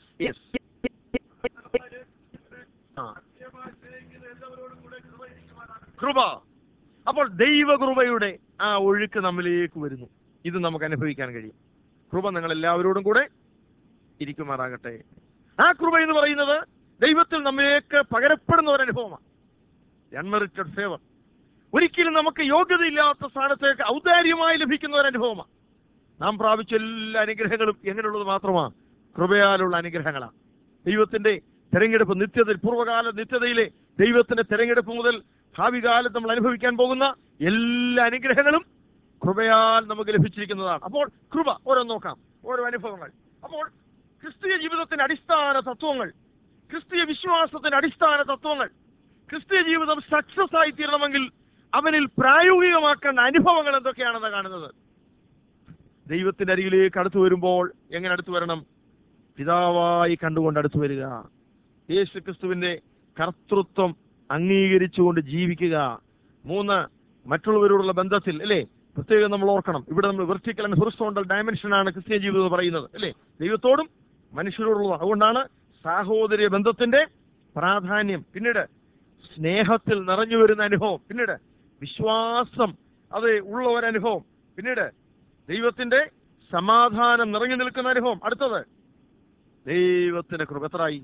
കൃപ. അപ്പോൾ ദൈവകൃപയുടെ ആ ഒഴുക്ക് നമ്മിലേക്ക് വരുന്നു. ഇത് നമുക്ക് അനുഭവിക്കാൻ കഴിയും. കൃപ നിങ്ങൾ എല്ലാവരോടും കൂടെ ഇരിക്കുമാറാകട്ടെ. ആ കൃപ എന്ന് പറയുന്നത് ദൈവത്തിൽ നമ്മിലേക്ക് പകരപ്പെടുന്ന ഒരു അനുഭവമാണ്. Unmerited favour. ഒരിക്കലും നമുക്ക് യോഗ്യതയില്ലാത്ത സ്ഥാനത്തേക്ക് ഔദാര്യമായി ലഭിക്കുന്ന ഒരു അനുഭവമാണ്. നാം പ്രാപിച്ച എല്ലാ അനുഗ്രഹങ്ങളും എങ്ങനെയുള്ളത് മാത്രമാണ്? കൃപയാലുള്ള അനുഗ്രഹങ്ങളാണ്. ദൈവത്തിന്റെ തെരഞ്ഞെടുപ്പ്, നിത്യതയിൽ, പൂർവ്വകാല നിത്യതയിലെ ദൈവത്തിന്റെ തെരഞ്ഞെടുപ്പ് മുതൽ ഭാവി കാലത്ത് നമ്മൾ അനുഭവിക്കാൻ പോകുന്ന എല്ലാ അനുഗ്രഹങ്ങളും കൃപയാൽ നമുക്ക് ലഭിച്ചിരിക്കുന്നതാണ്. അപ്പോൾ കൃപ ഓരോന്ന് നോക്കാം, ഓരോ അനുഭവങ്ങൾ. അപ്പോൾ ക്രിസ്തീയ ജീവിതത്തിന്റെ അടിസ്ഥാന തത്വങ്ങൾ, ക്രിസ്തീയ വിശ്വാസത്തിന്റെ അടിസ്ഥാന തത്വങ്ങൾ, ക്രിസ്തീയ ജീവിതം സക്സസ് ആയി തീരണമെങ്കിൽ അവനിൽ പ്രായോഗികമാക്കേണ്ട അനുഭവങ്ങൾ എന്തൊക്കെയാണെന്ന് കാണുന്നത്. ദൈവത്തിന്റെ അരികിലേക്ക് അടുത്തു വരുമ്പോൾ എങ്ങനെ അടുത്തു വരണം? പിതാവായി കണ്ടുകൊണ്ട് അടുത്തു വരിക. യേശു ക്രിസ്തുവിന്റെ കർത്തൃത്വം അംഗീകരിച്ചുകൊണ്ട് ജീവിക്കുക. മൂന്ന്, മറ്റുള്ളവരോടുള്ള ബന്ധത്തിൽ, അല്ലേ? പ്രത്യേകം നമ്മൾ ഓർക്കണം, ഇവിടെ നമ്മൾ വെർട്ടിക്കൽ ആൻഡ് ഹൊറിസോണ്ടൽ ഡയമെൻഷനാണ് ക്രിസ്ത്യൻ ജീവിതം എന്ന് പറയുന്നത്, അല്ലേ? ദൈവത്തോടും മനുഷ്യരോടുള്ള. അതുകൊണ്ടാണ് സാഹോദര്യ ബന്ധത്തിന്റെ പ്രാധാന്യം. പിന്നീട് സ്നേഹത്തിൽ നിറഞ്ഞു വരുന്ന അനുഭവം. പിന്നീട് വിശ്വാസം അത് ഉള്ള ഒരനുഭവം. പിന്നീട് ദൈവത്തിന്റെ സമാധാനം നിറഞ്ഞു നിൽക്കുന്ന അനുഭവം. അടുത്തത് ദൈവത്തിന്റെ കൃപ. എത്രയായി?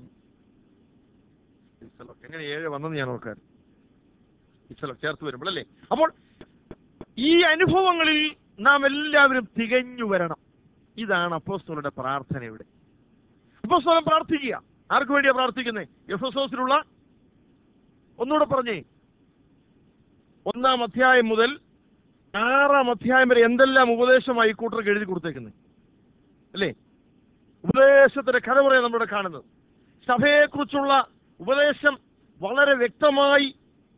എങ്ങനെ ഏഴ് വന്നെന്ന് ഞാൻ നോക്കാൻ ചേർത്ത് വരുമ്പോൾ, അല്ലേ? അപ്പോൾ ഈ അനുഭവങ്ങളിൽ നാം എല്ലാവരും തികഞ്ഞു വരണം. ഇതാണ് അപ്പോസ്തലരുടെ പ്രാർത്ഥന. ഇവിടെ അപ്പോസ്തലൻ പ്രാർത്ഥിക്കുക. ആർക്ക് വേണ്ടിയാ പ്രാർത്ഥിക്കുന്നത്? എഫെസോസിലുള്ള, ഒന്നുകൂടെ പറഞ്ഞേ, ഒന്നാം അധ്യായം മുതൽ ആറാം അധ്യായം വരെ എന്തെല്ലാം ഉപദേശമായി കൂട്ടർക്ക് എഴുതി കൊടുത്തേക്കുന്നത്, അല്ലേ? ഉപദേശത്തിന്റെ കഥ പറയാൻ നമ്മുടെ കാണുന്നത്. സഭയെക്കുറിച്ചുള്ള ഉപദേശം വളരെ വ്യക്തമായി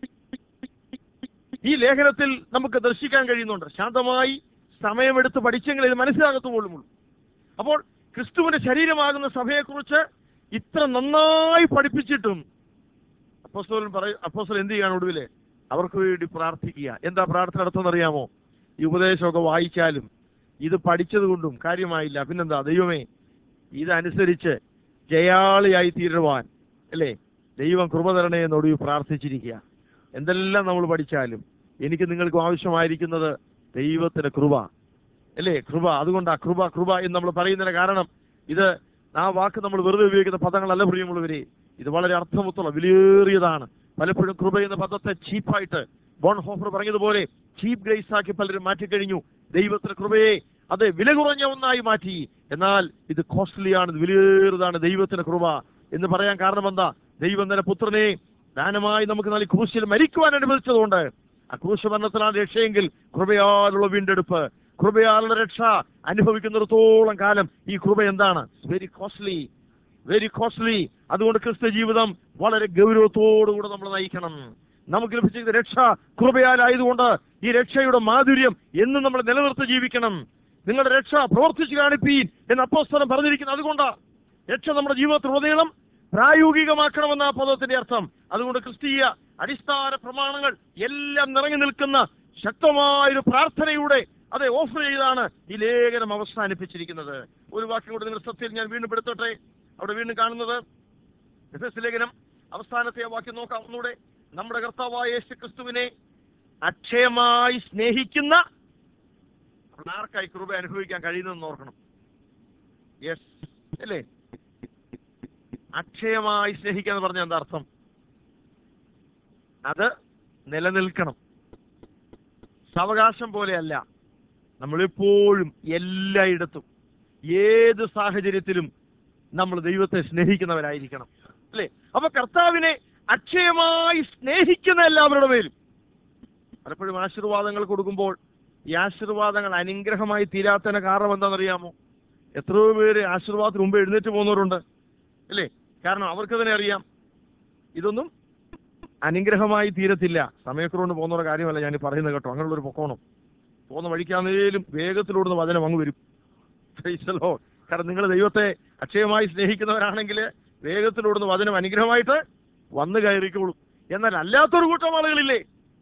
ഈ ലേഖനത്തിൽ നമുക്ക് ദർശിക്കാൻ കഴിയുന്നുണ്ട്. ശാന്തമായി സമയമെടുത്ത് പഠിച്ചെങ്കിൽ ഇത് മനസ്സിലാകത്തുപോലുമുള്ളൂ. അപ്പോൾ ക്രിസ്തുവിന്റെ ശരീരമാകുന്ന സഭയെക്കുറിച്ച് ഇത്ര നന്നായി പഠിപ്പിച്ചിട്ടും അപ്പോസ്തലൻ പറയും, അപ്പോസ്തലൻ എന്ത് ചെയ്യാണ് ഒടുവില്? അവർക്ക് വേണ്ടി പ്രാർത്ഥിക്കുക. എന്താ പ്രാർത്ഥന നടത്തുന്നറിയാമോ? ഈ ഉപദേശമൊക്കെ വായിച്ചാലും ഇത് പഠിച്ചത് കൊണ്ടും കാര്യമായില്ല. പിന്നെന്താ? ദൈവമേ, ഇതനുസരിച്ച് ജയാളിയായി തീരുവാൻ, അല്ലേ, ദൈവം കൃപ തരണേ എന്നൊടുവിൽ പ്രാർത്ഥിച്ചിരിക്കുക. എന്തെല്ലാം നമ്മൾ പഠിച്ചാലും എനിക്ക് നിങ്ങൾക്ക് ആവശ്യമായിരിക്കുന്നത് ദൈവത്തിന്റെ കൃപ, അല്ലേ? കൃപ. അതുകൊണ്ട് ആ കൃപ കൃപ എന്ന് നമ്മൾ പറയുന്നതിന് കാരണം ഇത് ആ വാക്ക് നമ്മൾ വെറുതെ ഉപയോഗിക്കുന്ന പദങ്ങളല്ല പ്രിയമുള്ളവരെ. ഇത് വളരെ അർത്ഥവത്തുള്ള വിലയേറിയതാണ്. പലപ്പോഴും കൃപ എന്ന പദത്തെ ചീപ്പായിട്ട് ബോൺഹോഫർ പറഞ്ഞതുപോലെ ചീപ്പ് ഗ്രേസ് ആക്കി പലരും മാറ്റിക്കഴിഞ്ഞു. ദൈവത്തിന്റെ കൃപയെ അത് വില കുറഞ്ഞ ഒന്നായി മാറ്റി. എന്നാൽ ഇത് കോസ്റ്റ്ലിയാണ്, ഇത് വിലയേറിയതാണ് ദൈവത്തിന്റെ കൃപ എന്ന് പറയാൻ കാരണം എന്താ? ദൈവം തന്നെ പുത്രനെ ദാനമായി നമുക്ക് നൽകി ക്രൂശിൽ മരിക്കുവാൻ അനുവദിച്ചതുകൊണ്ട് ആ ക്രൂശ് മരണത്തിലാണ് രക്ഷയെങ്കിൽ കൃപയാലുള്ള വീണ്ടെടുപ്പ്, കൃപയാലുള്ള രക്ഷ അനുഭവിക്കുന്നിടത്തോളം കാലം ഈ കൃപ എന്താണ്? Very costly, very costly. അതുകൊണ്ട് ക്രിസ്ത്യ ജീവിതം വളരെ ഗൗരവത്തോടുകൂടെ നമ്മൾ നയിക്കണം. നമുക്ക് ലഭിച്ച രക്ഷ കൃപയാലായതുകൊണ്ട് ഈ രക്ഷയുടെ മാധുര്യം എന്നും നമ്മൾ നിലനിർത്തി ജീവിക്കണം. നിങ്ങളുടെ രക്ഷ പ്രവർത്തിച്ചു കാണിപ്പീൻ എന്ന് അപ്പോസ്തലൻ പറഞ്ഞിരിക്കുന്നത് അതുകൊണ്ടാണ്. രക്ഷ നമ്മുടെ ജീവിതത്തിലുടനീളം പ്രായോഗികമാക്കണമെന്ന ആ പദത്തിന്റെ അർത്ഥം. അതുകൊണ്ട് ക്രിസ്തീയ അടിസ്ഥാന പ്രമാണങ്ങൾ എല്ലാം നിറഞ്ഞു നിൽക്കുന്ന ശക്തമായൊരു പ്രാർത്ഥനയുടെ അതെ ഓഫർ ചെയ്താണ് ഈ ലേഖനം അവസാനിപ്പിച്ചിരിക്കുന്നത്. ഒരു വാക്യം കൂടെ നിങ്ങൾ സത്യത്തിൽ ഞാൻ വീണ്ടും എടുത്തോട്ടെ. അവിടെ വീണ്ടും കാണുന്നത് എഫെസ്യ ലേഖനം അവസാനത്തെ വാക്യം നോക്കാം ഒന്നുകൂടെ. നമ്മുടെ കർത്താവായ യേശു ക്രിസ്തുവിനെ അക്ഷയമായി സ്നേഹിക്കുന്ന ആർക്കായി കൃപ അനുഭവിക്കാൻ കഴിയുന്നതെന്ന് ഓർക്കണം. യെസ്, അല്ലേ? അക്ഷയമായി സ്നേഹിക്കുക എന്ന് പറഞ്ഞാൽ എന്താ അർത്ഥം? അത് നിലനിൽക്കണം. സാവകാശം പോലെയല്ല. നമ്മളെപ്പോഴും എല്ലായിടത്തും ഏത് സാഹചര്യത്തിലും നമ്മൾ ദൈവത്തെ സ്നേഹിക്കുന്നവരായിരിക്കണം, അല്ലേ? അപ്പൊ കർത്താവിനെ അക്ഷയമായി സ്നേഹിക്കുന്ന എല്ലാവരുടെ പേരും പലപ്പോഴും ആശീർവാദങ്ങൾ കൊടുക്കുമ്പോൾ ഈ ആശീർവാദങ്ങൾ അനുഗ്രഹമായി തീരാത്തതിന് കാരണം എന്താണെന്നറിയാമോ? എത്രയോ പേര് ആശീർവാദത്തിന് മുമ്പ് എഴുന്നേറ്റ് പോകുന്നവരുണ്ട്, അല്ലേ? കാരണം അവർക്ക് തന്നെ അറിയാം ഇതൊന്നും അനുഗ്രഹമായി തീരത്തില്ല. സമയക്കുറവുകൊണ്ട് പോകുന്ന കാര്യമല്ല ഞാൻ പറയുന്നത് കേട്ടോ. അങ്ങനെയുള്ളൊരു പൊക്കോണം പോകുന്ന വഴിക്കാന്നേലും വേഗത്തിലോടുന്ന വചനം അങ്ങ് വരും. കാരണം നിങ്ങൾ ദൈവത്തെ അക്ഷയമായി സ്നേഹിക്കുന്നവരാണെങ്കിൽ വേഗത്തിലോടുന്ന വചനം അനുഗ്രഹമായിട്ട് വന്നു കയറിക്കോളും. എന്നാൽ അല്ലാത്തൊരു കൂട്ടം ആളുകളില്ലേ,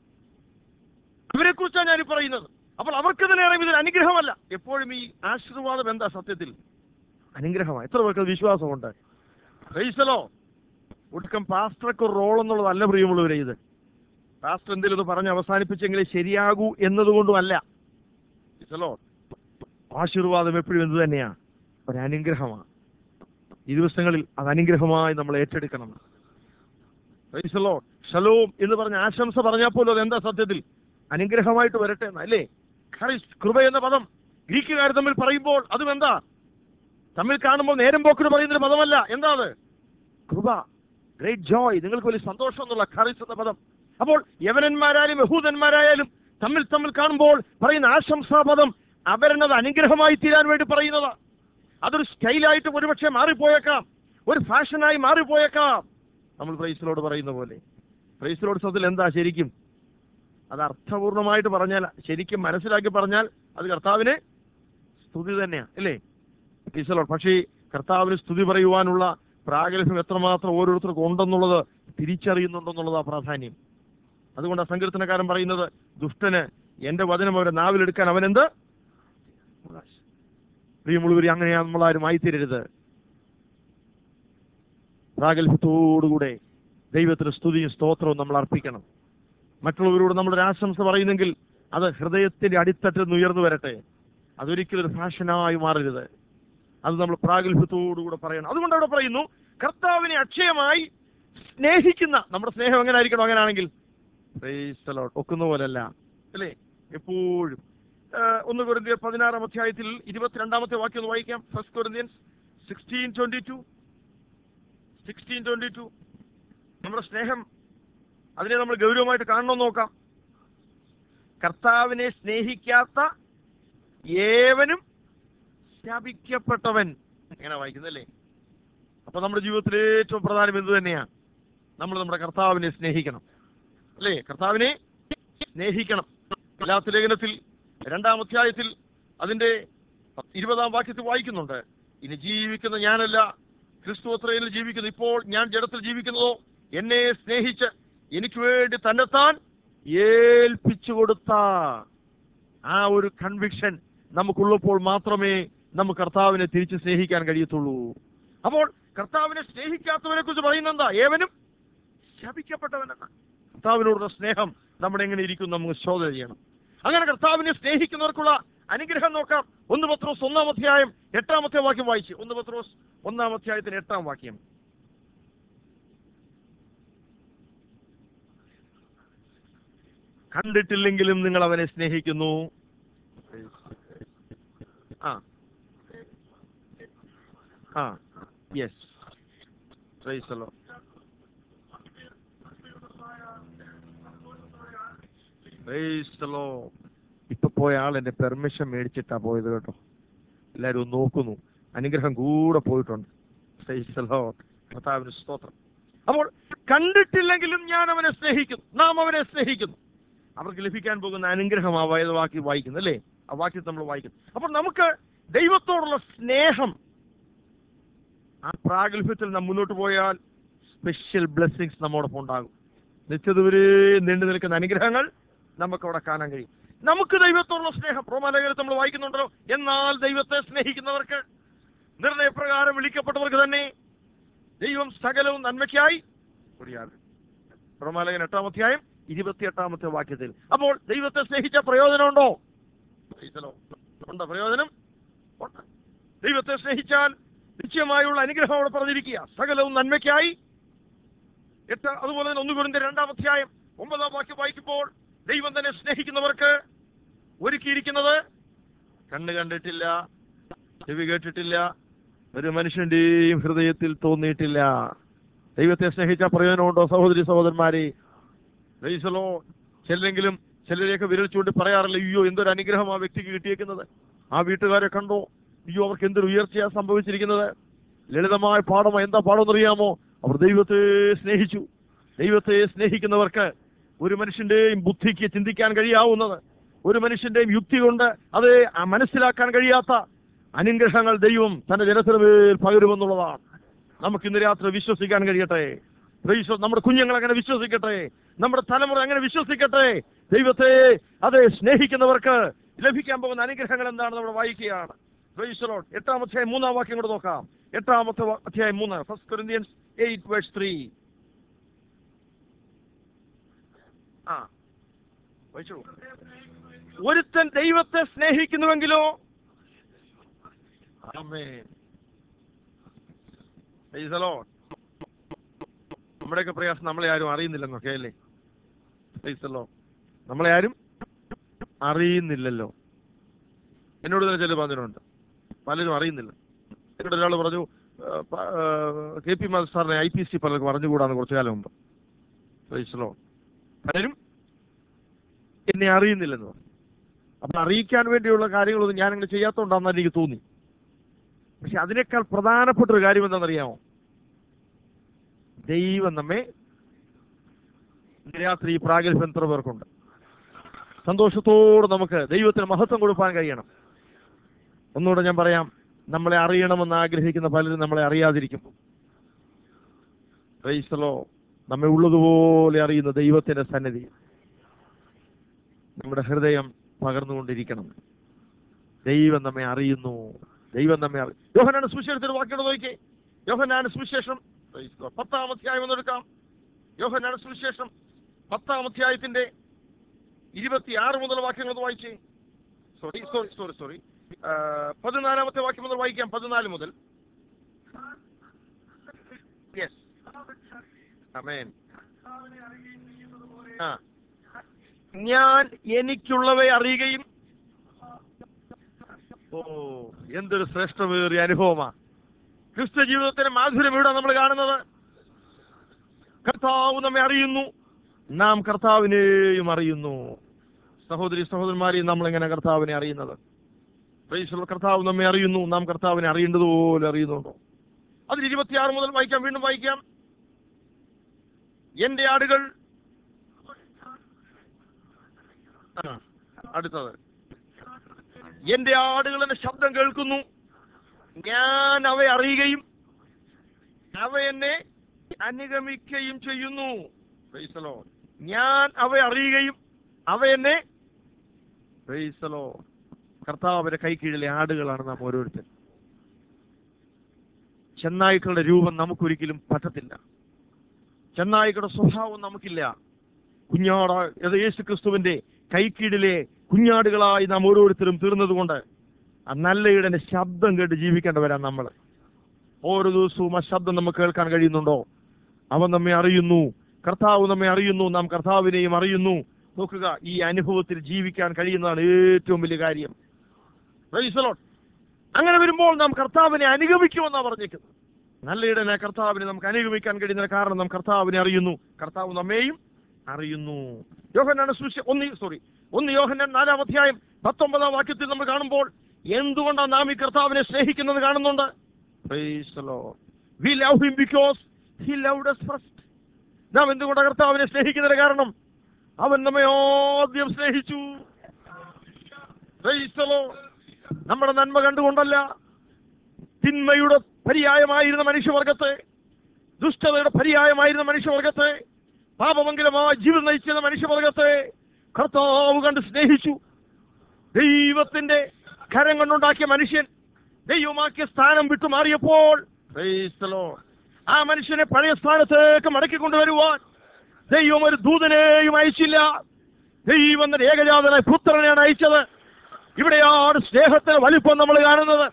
അവരെ കുറിച്ചാണ് ഞാൻ പറയുന്നത്. അപ്പോൾ അവർക്ക് തന്നെ അറിയാം ഇതൊരു അനുഗ്രഹമല്ല. എപ്പോഴും ഈ ആശീർവാദം എന്താ? സത്യത്തിൽ അനുഗ്രഹമാണ്. എത്ര പേർക്ക് വിശ്വാസമുണ്ട്? ക്രൈസ്തലോ ഒടുക്കം പാസ്റ്റർക്ക് ഒരു റോൾ എന്നുള്ളതല്ല പ്രിയമുള്ളവരെ. ഇത് പാസ്റ്റർ എന്തെങ്കിലും ഒന്ന് പറഞ്ഞ് അവസാനിപ്പിച്ചെങ്കിലേ ശരിയാകൂ എന്നതുകൊണ്ടുമല്ല. ക്രൈസ്തലോ ആശീർവാദം എപ്പോഴും എന്ത് തന്നെയാണ്? ഒരു അനുഗ്രഹമാണ്. ഈ ദിവസങ്ങളിൽ അത് അനുഗ്രഹമായി നമ്മൾ ഏറ്റെടുക്കണം. ക്രൈസ്തലോ ഷലോം എന്ന് പറഞ്ഞ ആശംസ പറഞ്ഞാൽ പോലും അത് എന്താ? സത്യത്തിൽ അനുഗ്രഹമായിട്ട് വരട്ടെ എന്നല്ലേ? കൃപ എന്ന പദം ഗ്രീക്കുകാർ തമ്മിൽ പറയുമ്പോൾ അതും എന്താ? തമ്മിൽ കാണുമ്പോൾ നേരം പോക്കിന് പറയുന്നൊരു പദമല്ല. എന്താ അത്? കൃപ, ഗ്രേറ്റ് ജോയ്, നിങ്ങൾക്ക് വലിയ സന്തോഷം എന്നുള്ള ഖറിസ് എന്ന പദം. അപ്പോൾ യവനന്മാരായാലും യഹൂദന്മാരായാലും തമ്മിൽ തമ്മിൽ കാണുമ്പോൾ പറയുന്ന ആശംസാ പദം അവരെന്നത് അനുഗ്രഹമായി തീരാൻ വേണ്ടി പറയുന്നത്. അതൊരു സ്റ്റൈലായിട്ട് ഒരുപക്ഷെ മാറിപ്പോയേക്കാം, ഒരു ഫാഷനായി മാറിപ്പോയേക്കാം. നമ്മൾ പ്രൈസിലോട് പറയുന്ന പോലെ പ്രൈസിലോട് സത്യത്തിൽ എന്താ ശരിക്കും? അത് അർത്ഥപൂർണമായിട്ട് പറഞ്ഞാൽ, ശരിക്കും മനസ്സിലാക്കി പറഞ്ഞാൽ അത് കർത്താവിന് സ്തുതി തന്നെയാണ്, അല്ലേ? പ്രൈസിലോട്. പക്ഷേ കർത്താവിന് സ്തുതി പറയുവാനുള്ള പ്രാഗൽഭ്യം എത്രമാത്രം ഓരോരുത്തർക്കും ഉണ്ടെന്നുള്ളത് തിരിച്ചറിയുന്നുണ്ടെന്നുള്ളതാ പ്രാധാന്യം. അതുകൊണ്ട് സങ്കീർത്തനക്കാരൻ പറയുന്നത്, ദുഷ്ടന് എന്റെ വചനം അവരെ നാവിലെടുക്കാൻ അവനെന്ത്? പ്രിയമുള്ളവരെ, അങ്ങനെയാ നമ്മളാരും ആയിത്തീരരുത്. പ്രാഗൽഭ്യത്തോടുകൂടെ ദൈവത്തിന് സ്തുതിയും സ്തോത്രവും നമ്മൾ അർപ്പിക്കണം. മറ്റുള്ളവരോട് നമ്മളൊരു ആശംസ പറയുന്നെങ്കിൽ അത് ഹൃദയത്തിന്റെ അടിത്തട്ടിൽ നിന്ന് ഉയർന്നു വരട്ടെ. അതൊരിക്കലും ഒരു ഫാഷനായി മാറരുത്. അത് നമ്മൾ പ്രാഗൽഭ്യത്തോടുകൂടെ പറയണം. അതുകൊണ്ട് അവിടെ പറയുന്നു, കർത്താവിനെ അക്ഷയമായി സ്നേഹിക്കുന്ന. നമ്മുടെ സ്നേഹം എങ്ങനെ ആയിരിക്കണം? അങ്ങനെയാണെങ്കിൽ ഒക്കുന്ന പോലല്ല, അല്ലേ? എപ്പോഴും. ഒന്ന് കൊരിന്ത്യർ പതിനാറാം അധ്യായത്തിൽ ഇരുപത്തിരണ്ടാമത്തെ വാക്യം ഒന്ന് വായിക്കാം. First Corinthians sixteen twenty two sixteen twenty two നമ്മുടെ സ്നേഹം അതിനെ നമ്മൾ ഗൗരവമായിട്ട് കാണണമെന്ന് നോക്കാം. കർത്താവിനെ സ്നേഹിക്കാത്ത ഏവനും ശപിക്കപ്പെട്ടവൻ. എങ്ങനെ വായിക്കുന്നല്ലേ? അപ്പൊ നമ്മുടെ ജീവിതത്തിൽ ഏറ്റവും പ്രധാനം എന്ത് തന്നെയാണ്? നമ്മൾ നമ്മുടെ കർത്താവിനെ സ്നേഹിക്കണം, അല്ലേ? കർത്താവിനെ സ്നേഹിക്കണം. ഗലാത്യ ലേഖനത്തിൽ രണ്ടാം അധ്യായത്തിൽ അതിന്റെ ഇരുപതാം വാക്യത്തിൽ വായിക്കുന്നുണ്ട്, ഇനി ജീവിക്കുന്ന ഞാനല്ല, ക്രിസ്തു അത്രയിൽ ജീവിക്കുന്നു. ഇപ്പോൾ ഞാൻ ജഡത്തിൽ ജീവിക്കുന്നതോ എന്നെ സ്നേഹിച്ച് എനിക്ക് വേണ്ടി തന്നെത്താൻ ഏൽപ്പിച്ചു കൊടുത്ത ആ ഒരു കൺവിക്ഷൻ നമുക്കുള്ളപ്പോൾ മാത്രമേ നമുക്ക് കർത്താവിനെ തിരിച്ച് സ്നേഹിക്കാൻ കഴിയത്തുള്ളൂ. അപ്പോൾ കർത്താവിനെ സ്നേഹിക്കാത്തവനെ കുറിച്ച് പറയുന്നത് എന്താ? ഏവനും ശപിക്കപ്പെട്ടവനെന്ന. കർത്താവിനോടുള്ള സ്നേഹം നമ്മുടെ എങ്ങനെ ഇരിക്കും നമുക്ക് ശോധന ചെയ്യണം. അങ്ങനെ കർത്താവിനെ സ്നേഹിക്കുന്നവർക്കുള്ള അനുഗ്രഹം നോക്കാം. ഒന്ന് പത്രോസ് ഒന്നാം അധ്യായം എട്ടാമത്തെ വാക്യം വായിച്ചു. ഒന്ന് പത്രോസ് ഒന്നാം അധ്യായത്തിന് എട്ടാം വാക്യം. കണ്ടിട്ടില്ലെങ്കിലും നിങ്ങൾ അവനെ സ്നേഹിക്കുന്നു. ആ ആ yes, praise the Lord. Praise the Lord. ഇപ്പൊ പോയ ആൾ എന്റെ പെർമിഷൻ മേടിച്ചിട്ടാ പോയത് കേട്ടോ. എല്ലാരും ഒന്ന് നോക്കുന്നു, അനുഗ്രഹം കൂടെ പോയിട്ടുണ്ട്. Praise the Lord. കർത്താവിന് സ്തോത്രം. അപ്പോൾ കണ്ടിട്ടില്ലെങ്കിലും ഞാൻ അവനെ സ്നേഹിക്കുന്നു, നാം അവനെ സ്നേഹിക്കുന്നു. അവർക്ക് ലഭിക്കാൻ പോകുന്ന അനുഗ്രഹം ആ വാക്യം വായിക്കുന്നു അല്ലേ, ആ വാക്യത്തിൽ നമ്മൾ വായിക്കുന്നു. അപ്പോൾ നമുക്ക് ദൈവത്തോടുള്ള സ്നേഹം, ആ പ്രാഗൽഭ്യത്തിൽ നാം മുന്നോട്ട് പോയാൽ സ്പെഷ്യൽ ബ്ലെസ്സിങ്സ് നമ്മോടൊപ്പം ഉണ്ടാകും. നിത്യതവരെ നീണ്ടു നിൽക്കുന്ന അനുഗ്രഹങ്ങൾ നമുക്ക് അവിടെ കാണാൻ കഴിയും. നമുക്ക് ദൈവത്തോടുള്ള സ്നേഹം റോമാലേഖനത്തിൽ നമ്മൾ വായിക്കുന്നുണ്ടല്ലോ. എന്നാൽ ദൈവത്തെ സ്നേഹിക്കുന്നവർക്ക്, നിർണയപ്രകാരം വിളിക്കപ്പെട്ടവർക്ക് തന്നെ ദൈവം സകലവും നന്മയ്ക്കായി കൂടിയാകും. റോമാലേഖനം എട്ടാം അധ്യായം ഇരുപത്തിയെട്ടാമത്തെ വാക്യത്തിൽ. അപ്പോൾ ദൈവത്തെ സ്നേഹിച്ച പ്രയോജനമുണ്ടോ? ഉണ്ടോ? പ്രയോജനം ഉണ്ട്. ദൈവത്തെ സ്നേഹിച്ചാൽ നിശ്ചയമായുള്ള അനുഗ്രഹം അവിടെ പറഞ്ഞിരിക്കുക, സകലവും നന്മയ്ക്കായി. എട്ട് അതുപോലെ തന്നെ ഒന്ന് കൊരിന്ത്യർ രണ്ടാം അധ്യായം ഒമ്പതാം വാക്യം വായിക്കുമ്പോൾ ദൈവം തന്നെ സ്നേഹിക്കുന്നവർക്ക് ഒരുക്കിയിരിക്കുന്നത് കണ്ണ് കണ്ടിട്ടില്ല, ചെവി കേട്ടിട്ടില്ല, ഒരു മനുഷ്യന്റെയും ഹൃദയത്തിൽ തോന്നിയിട്ടില്ല. ദൈവത്തെ സ്നേഹിച്ച പ്രയോജനമുണ്ടോ സഹോദരി സഹോദരന്മാരെ? Praise the Lord. ചിലരെങ്കിലും ചിലരെയൊക്കെ വിരൽ ചൂണ്ടി പറയാറില്ല, അയ്യോ എന്തൊരു അനുഗ്രഹം ആ വ്യക്തിക്ക് കിട്ടിയേക്കുന്നത്, ആ വീട്ടുകാരെ കണ്ടോ, അയ്യോ അവർക്ക് എന്തൊരു ഉയർച്ചയാ സംഭവിച്ചിരിക്കുന്നത്. ലളിതമായ പാഠമോ, എന്താ പാഠമെന്നറിയാമോ? അവർ ദൈവത്തെ സ്നേഹിച്ചു. ദൈവത്തെ സ്നേഹിക്കുന്നവർക്ക് ഒരു മനുഷ്യന്റെയും ബുദ്ധിക്ക് ചിന്തിക്കാൻ കഴിയാവുന്നത്, ഒരു മനുഷ്യന്റെയും യുക്തി കൊണ്ട് അത് മനസ്സിലാക്കാൻ കഴിയാത്ത അനുഗ്രഹങ്ങൾ ദൈവം തന്റെ ജനത്തിന് മേൽ പകരുമെന്നുള്ളതാണ്. നമുക്ക് ഇന്ന് രാത്രി വിശ്വസിക്കാൻ കഴിയട്ടെ. നമ്മുടെ കുഞ്ഞുങ്ങൾ അങ്ങനെ വിശ്വസിക്കട്ടെ, നമ്മുടെ തലമുറ അങ്ങനെ വിശ്വസിക്കട്ടെ. ദൈവത്തെ അതെ സ്നേഹിക്കുന്നവർക്ക് ലഭിക്കാൻ പോകുന്ന അനുഗ്രഹങ്ങൾ എന്താണെന്ന് നമ്മൾ വായിക്കുകയാണ്. Praise the Lord. എട്ടാം അധ്യായം മൂന്നാം വാക്യം കൂടെ നോക്കാം. എട്ടാമത്തെ അധ്യായം മൂന്ന്, first Corinthians eight verse three. ആ വായിച്ചു. ഒരുത്തൻ ദൈവത്തെ സ്നേഹിക്കുന്നുവെങ്കിലോ, ആമേൻ, പ്രൈസ് ദി ലോർഡ്. നമ്മുടെയൊക്കെ പ്രയാസം നമ്മളെ ആരും അറിയുന്നില്ലെന്നൊക്കെ അല്ലേ? Praise the Lord. നമ്മളെ ആരും അറിയുന്നില്ലല്ലോ. എന്നോട് തന്നെ ചില പറഞ്ഞിട്ടുണ്ട്, പലരും അറിയുന്നില്ല. എന്നോട് ഒരാൾ പറഞ്ഞു, കെ പി മാധവ് സാറിനെ ഐ പി സി പലർക്ക് പറഞ്ഞുകൂടാന്ന് കുറച്ചു കാലം മുമ്പ്. Praise the Lord. പലരും എന്നെ അറിയുന്നില്ലെന്ന് പറഞ്ഞു. അപ്പൊ അറിയിക്കാൻ വേണ്ടിയുള്ള കാര്യങ്ങളൊന്നും ഞാനങ്ങനെ ചെയ്യാത്തതുകൊണ്ടാണെന്ന് എനിക്ക് തോന്നി. പക്ഷെ അതിനേക്കാൾ പ്രധാനപ്പെട്ട ഒരു കാര്യം എന്താണെന്നറിയാമോ? ദൈവം നമ്മെ രാത്രി ഈ പ്രാഗൽഭ്യം എത്ര പേർക്കുണ്ട്? സന്തോഷത്തോടെ നമുക്ക് ദൈവത്തിന് മഹത്വം കൊടുക്കാൻ കഴിയണം. ഒന്നുകൂടെ ഞാൻ പറയാം, നമ്മളെ അറിയണമെന്ന് ആഗ്രഹിക്കുന്ന പലരും നമ്മളെ അറിയാതിരിക്കും. Price the Lord. നമ്മെ ഉള്ളതുപോലെ അറിയുന്ന ദൈവത്തിന്റെ സന്നിധി നമ്മുടെ ഹൃദയം പകർന്നുകൊണ്ടിരിക്കണം. ദൈവം നമ്മെ അറിയുന്നു, ദൈവം നമ്മെ അറിയും. യോഹന്നാന്റെ സുവിശേഷത്തിന്റെ വാക്യം നോക്കിക്കേ. യോഹന്നാന്റെ സുവിശേഷം പത്താം അധ്യായം എന്നെടുക്കാം. യോഹന്നാന്റെ സുവിശേഷം പത്താം അധ്യായത്തിന്റെ ഇരുപത്തിയാറ് മുതൽ വാക്യങ്ങൾ വായിച്ചേ. സോറി സോറി സോറി സോറി പതിനാലാമത്തെ വാക്യം മുതൽ വായിക്കാം. പതിനാല് മുതൽ. യെസ്, ആമേൻ. ആ ഞാൻ എനിക്കുള്ളവയെ അറിയുകയും. ഓ, എന്തൊരു ശ്രേഷ്ഠമേറിയ അനുഭവമാ! ക്രിസ്ത്യ ജീവിതത്തിന്റെ മാധുര്യം ഇവിടെ നമ്മൾ കാണുന്നത്. കർത്താവ് നമ്മെ അറിയുന്നു, നാം കർത്താവിനെയും അറിയുന്നു. സഹോദരി സഹോദരന്മാരെയും നമ്മൾ എങ്ങനെ കർത്താവിനെ അറിയുന്നത്? Praise the Lord. കർത്താവ് നമ്മെ അറിയുന്നു, നാം കർത്താവിനെ അറിയേണ്ടതുപോലെ അറിയുന്നുണ്ടോ? അതിൽ ഇരുപത്തിയാറ് മുതൽ വായിക്കാം. വീണ്ടും വായിക്കാം. എന്റെ ആടുകൾ, അടുത്തത്, എന്റെ ആടുകൾ എന്റെ ശബ്ദം കേൾക്കുന്നു, ഞാൻ അവയെ അറിയുകയും അവ എന്നെ അനുഗമിക്കുകയും ചെയ്യുന്നു. Praise the Lord. ഞാൻ അവയെ അറിയുകയും അവ എന്നെ. Praise the Lord. കർത്താവിന്റെ കൈ കീഴിലെ ആടുകളാണ് നാം ഓരോരുത്തരും. ചെന്നായ്ക്കളുടെ രൂപം നമുക്കൊരിക്കലും പറ്റത്തില്ല. ചെന്നായ്ക്കളുടെ സ്വഭാവം നമുക്കില്ല. കുഞ്ഞാട യേശു ക്രിസ്തുവിന്റെ കൈക്കീഴിലെ കുഞ്ഞാടുകളായി നാം ഓരോരുത്തരും തീർന്നതുകൊണ്ട് ആ നല്ല ഇടന്റെ ശബ്ദം കേട്ട് ജീവിക്കേണ്ടവരാ നമ്മൾ. ഓരോ ദിവസവും ആ ശബ്ദം നമുക്ക് കേൾക്കാൻ കഴിയുന്നുണ്ടോ? അവൻ നമ്മെ അറിയുന്നു, കർത്താവ് നമ്മെ അറിയുന്നു, നാം കർത്താവിനെയും അറിയുന്നു. നോക്കുക, ഈ അനുഭവത്തിൽ ജീവിക്കാൻ കഴിയുന്നതാണ് ഏറ്റവും വലിയ കാര്യം. Praise the Lord. അങ്ങനെ വരുമ്പോൾ നാം കർത്താവിനെ അനുഗമിക്കുമെന്നാണ് പറഞ്ഞിരിക്കുന്നത്. നല്ല ഇടനെ കർത്താവിനെ നമുക്ക് അനുഗമിക്കാൻ കഴിയുന്ന കാരണം നാം കർത്താവിനെ അറിയുന്നു, കർത്താവ് നമ്മെയും അറിയുന്നു. യോഹന്നാൻ സുവിശേഷം ഒന്ന് സോറി ഒന്ന് യോഹന്നാൻ നാലാം അധ്യായം പത്തൊമ്പതാം വാക്യത്തിൽ നമ്മൾ കാണുമ്പോൾ എന്തുകൊണ്ടാണ് നാം ഈ കർത്താവിനെ സ്നേഹിക്കുന്നത് കാണുന്നുണ്ട്. Praise the Lord. We love him because he loved us first. നാം എന്തുകൊണ്ടാണ് കർത്താവിനെ സ്നേഹിക്കുന്നതിന് കാരണം അവൻ നമ്മെ ആദ്യം സ്നേഹിച്ചു. Praise the Lord. നമ്മുടെ നന്മ കണ്ടുകൊണ്ടല്ല, തിന്മയുടെ പര്യായമായിരുന്ന മനുഷ്യവർഗത്തെ, ദുഷ്ടതയുടെ പര്യായമായിരുന്ന മനുഷ്യവർഗത്തെ, പാപമംഗലമായ ജീവിതം നയിച്ചിരുന്ന മനുഷ്യവർഗത്തെ കർത്താവ് കണ്ട് സ്നേഹിച്ചു. ദൈവത്തിന്റെ കരം കൊണ്ടുണ്ടാക്കിയ മനുഷ്യൻ ദൈവമാക്കിയ സ്ഥാനം വിട്ടു മാറിയപ്പോൾ ആ മനുഷ്യനെ പഴയ സ്ഥാനത്തേക്ക് മടക്കി കൊണ്ടുവരുവാൻ ദൈവം ഒരു ദൂതനെയും അയച്ചില്ല. ദൈവം തന്റെ ഏകജാതനായ പുത്രനെയാണ് അയച്ചത്. ഇവിടെയാണ് സ്നേഹത്തിന്റെ വലിപ്പം നമ്മൾ കാണുന്നത്.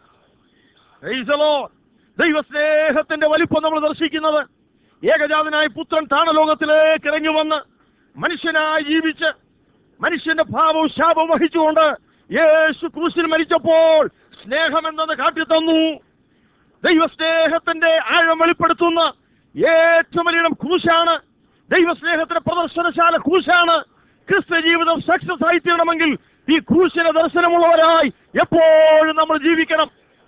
ദൈവ സ്നേഹത്തിന്റെ വലിപ്പം നമ്മൾ ദർശിക്കുന്നത്. ഏകജാതനായ പുത്രൻ താണലോകത്തിലേക്ക് ഇറങ്ങി വന്ന് മനുഷ്യനായി ജീവിച്ച് മനുഷ്യന്റെ ഭാവവും ശാപവും വഹിച്ചുകൊണ്ട് യേശു ക്രൂശിൽ മരിച്ചപ്പോൾ സ്നേഹം എന്നത് കാട്ടിത്തന്നു. ദൈവസ്നേഹത്തിന്റെ ആഴം വെളിപ്പെടുത്തുന്ന ഏറ്റവും വലിയ ക്രൂശാണ്. ദൈവസ്നേഹത്തിന്റെ പ്രദർശനശാല ക്രൂശാണ്. ക്രിസ്ത്യ ജീവിതം സക്സസ് ആയി തീരണമെങ്കിൽ ഈ ക്രൂശിന്റെ ദർശനമുള്ളവരായി എപ്പോഴും നമ്മൾ ജീവിക്കണം.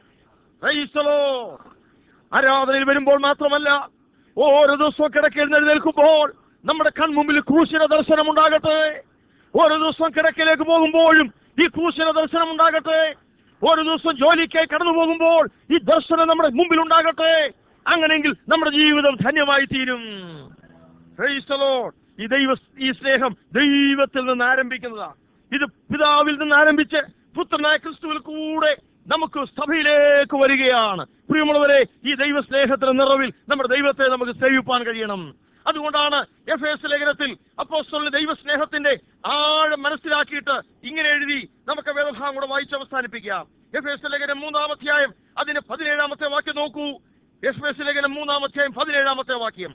ആരാധനയിൽ വരുമ്പോൾ മാത്രമല്ല, ഓരോ ദിവസവും കിടക്കയിൽ എഴുന്നേൽക്കുമ്പോൾ നമ്മുടെ കൺമുമ്പിൽ ക്രൂശിന്റെ ദർശനം ഉണ്ടാകട്ടെ. ഓരോ ദിവസവും കിടക്കയിലേക്ക് പോകുമ്പോഴും ഈ ക്രൂശിന്റെ ദർശനം ഉണ്ടാകട്ടെ. ഓരോ ദിവസം ജോലിക്കായി കടന്നു പോകുമ്പോൾ ഈ ദർശനം നമ്മുടെ മുമ്പിൽ ഉണ്ടാകട്ടെ. അങ്ങനെയെങ്കിൽ നമ്മുടെ ജീവിതം ധന്യമായി തീരും. Praise the Lord. ഈ ദൈവ ഈ സ്നേഹം ദൈവത്തിൽ നിന്ന് ആരംഭിക്കുന്നതാണ്. ഇത് പിതാവിൽ നിന്ന് ആരംഭിച്ച് പുത്രനായ ക്രിസ്തുവിൽ കൂടെ നമുക്ക് സഭയിലേക്ക് വരികയാണ്. പ്രിയമുള്ളവരെ, ഈ ദൈവ സ്നേഹത്തിന്റെ നിറവിൽ നമ്മുടെ ദൈവത്തെ നമുക്ക് സേവിപ്പാൻ കഴിയണം. അതുകൊണ്ടാണ് എഫ് എസ് ലേഖനത്തിൽ അപ്പോസ്തലൻ ദൈവസ്നേഹത്തിന്റെ ആഴം മനസ്സിലാക്കിയിട്ട് ഇങ്ങനെ എഴുതി. നമുക്ക് വേദഭാഗം കൂടെ വായിച്ച് അവസാനിപ്പിക്കാം. എഫ് എസ് ലേഖനം മൂന്നാം അധ്യായം അതിന് പതിനേഴാമത്തെ വാക്യം നോക്കൂ. എഫ് എസ് ലേഖനം മൂന്നാം അധ്യായം പതിനേഴാമത്തെ വാക്യം.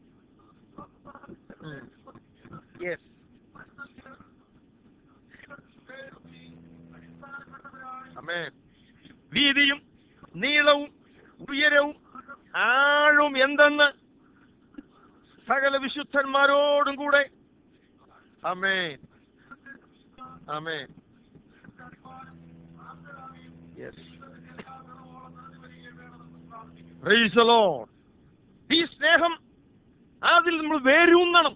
യെസ്, ആമേൻ. വീതിയും നീളവും ഉയരവും ആഴവും എന്തെന്ന് സകല വിശുദ്ധന്മാരോടും കൂടെ ആമേൻ ആമേൻ യെസ് പ്രൈസ് ദി ലോർഡ്. ഈ സ്നേഹം അതിൽ നമ്മൾ വേരൂന്നണം,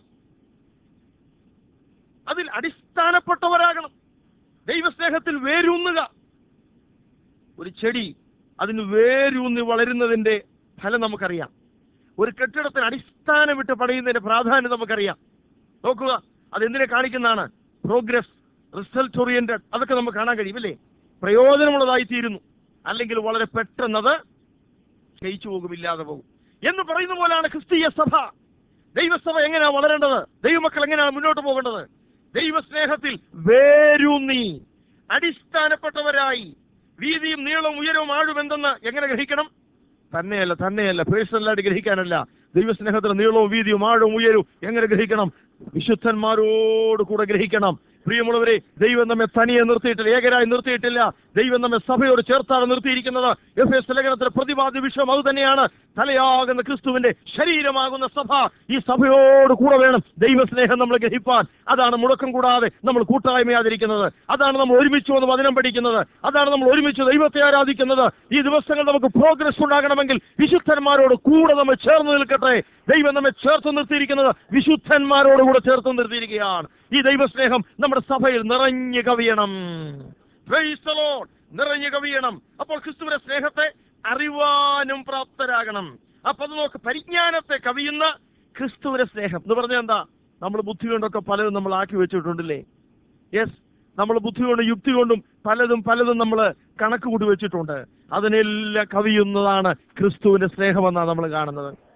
അതിൽ അടിസ്ഥാനപ്പെട്ടവരാകണം. ദൈവസ്നേഹത്തിൽ വേരൂന്നുക. ഒരു ചെടി അതിന് വേരൂന്നി വളരുന്നതിന്റെ ഫലം നമുക്കറിയാം. ഒരു കെട്ടിടത്തിന് അടിസ്ഥാനം വിട്ട് പണിയുന്നതിന്റെ പ്രാധാന്യം നമുക്കറിയാം. നോക്കുക, അതെന്തിനെ കാണിക്കുന്നതാണ്? Progress, result oriented. അതൊക്കെ നമുക്ക് കാണാൻ കഴിയും, അല്ലേ? പ്രയോജനമുള്ളതായി തീരുന്നു, അല്ലെങ്കിൽ വളരെ പെട്ടെന്നത് ക്ഷയിച്ചു പോകും, ഇല്ലാതെ പോകും എന്ന് പറയുന്ന പോലെയാണ് ക്രിസ്തീയ സഭ. ദൈവസഭ എങ്ങനെയാണ് വളരേണ്ടത്? ദൈവമക്കൾ എങ്ങനെയാണ് മുന്നോട്ട് പോകേണ്ടത്? ദൈവസ്നേഹത്തിൽ വേരൂന്നി അടിസ്ഥാനപ്പെട്ടവരായി. വീതിയും നീളവും ഉയരവും ആഴും എന്തെന്ന് എങ്ങനെ ഗ്രഹിക്കണം? തന്നെയല്ല തന്നെയല്ല പേഴ്സണലായിട്ട് ഗ്രഹിക്കാനല്ല. ദൈവസ്നേഹത്തിന് നീളവും വീതിയും ആഴവും ഉയരവും എങ്ങനെ ഗ്രഹിക്കണം? വിശുദ്ധന്മാരോട് കൂടെ ഗ്രഹിക്കണം. പ്രിയമുള്ളവരെ, ദൈവം നമ്മെ തനിയെ നിർത്തിയിട്ടില്ല, ഏകരായി നിർത്തിയിട്ടില്ല. ദൈവം നമ്മെ സഭയോട് ചേർത്താണ് നിർത്തിയിരിക്കുന്നത്. എഫ് എസ് ലേഖനത്തിന്റെ പ്രതിപാദ്യ വിഷയം അത് തന്നെയാണ്. തലയാകുന്ന ക്രിസ്തുവിന്റെ ശരീരമാകുന്ന സഭ. ഈ സഭയോട് കൂടെ വേണം ദൈവസ്നേഹം നമ്മൾ ഗ്രഹിപ്പാൻ. അതാണ് മുടക്കം കൂടാതെ നമ്മൾ കൂട്ടായ്മയാതിരിക്കുന്നത്. അതാണ് നമ്മൾ ഒരുമിച്ച് വന്ന് വചനം പഠിക്കുന്നത്. അതാണ് നമ്മൾ ഒരുമിച്ച് ദൈവത്തെ ആരാധിക്കുന്നത്. ഈ ദിവസങ്ങൾ നമുക്ക് പ്രോഗ്രസ് ഉണ്ടാകണമെങ്കിൽ വിശുദ്ധന്മാരോട് കൂടെ നമ്മൾ ചേർന്ന് നിൽക്കട്ടെ. ദൈവം നമ്മെ ചേർത്ത് നിർത്തിയിരിക്കുന്നത് വിശുദ്ധന്മാരോട് കൂടെ ചേർത്ത് നിർത്തിയിരിക്കുകയാണ്. ഈ ദൈവസ്നേഹം നമ്മുടെ സഭയിൽ നിറഞ്ഞു കവിയണം. Price the Lord. നിറഞ്ഞു കവിയണം. അപ്പോൾ ക്രിസ്തുവിന്റെ സ്നേഹത്തെ അറിവാനും പ്രാപ്തരാകണം. അപ്പൊ അത് നോക്ക്, പരിജ്ഞാനത്തെ കവിയുന്ന ക്രിസ്തുവിന്റെ സ്നേഹം എന്ന് പറഞ്ഞാൽ എന്താ? നമ്മൾ ബുദ്ധി കൊണ്ടൊക്കെ പലതും നമ്മൾ ആക്കി വെച്ചിട്ടുണ്ടല്ലേ? യെസ്, നമ്മൾ ബുദ്ധി കൊണ്ടും യുക്തി കൊണ്ടും പലതും പലതും നമ്മൾ കണക്ക് കൂട്ടി വെച്ചിട്ടുണ്ട്. അതിനെല്ലാം കവിയുന്നതാണ് ക്രിസ്തുവിന്റെ സ്നേഹമെന്നാണ് നമ്മൾ കാണുന്നത്.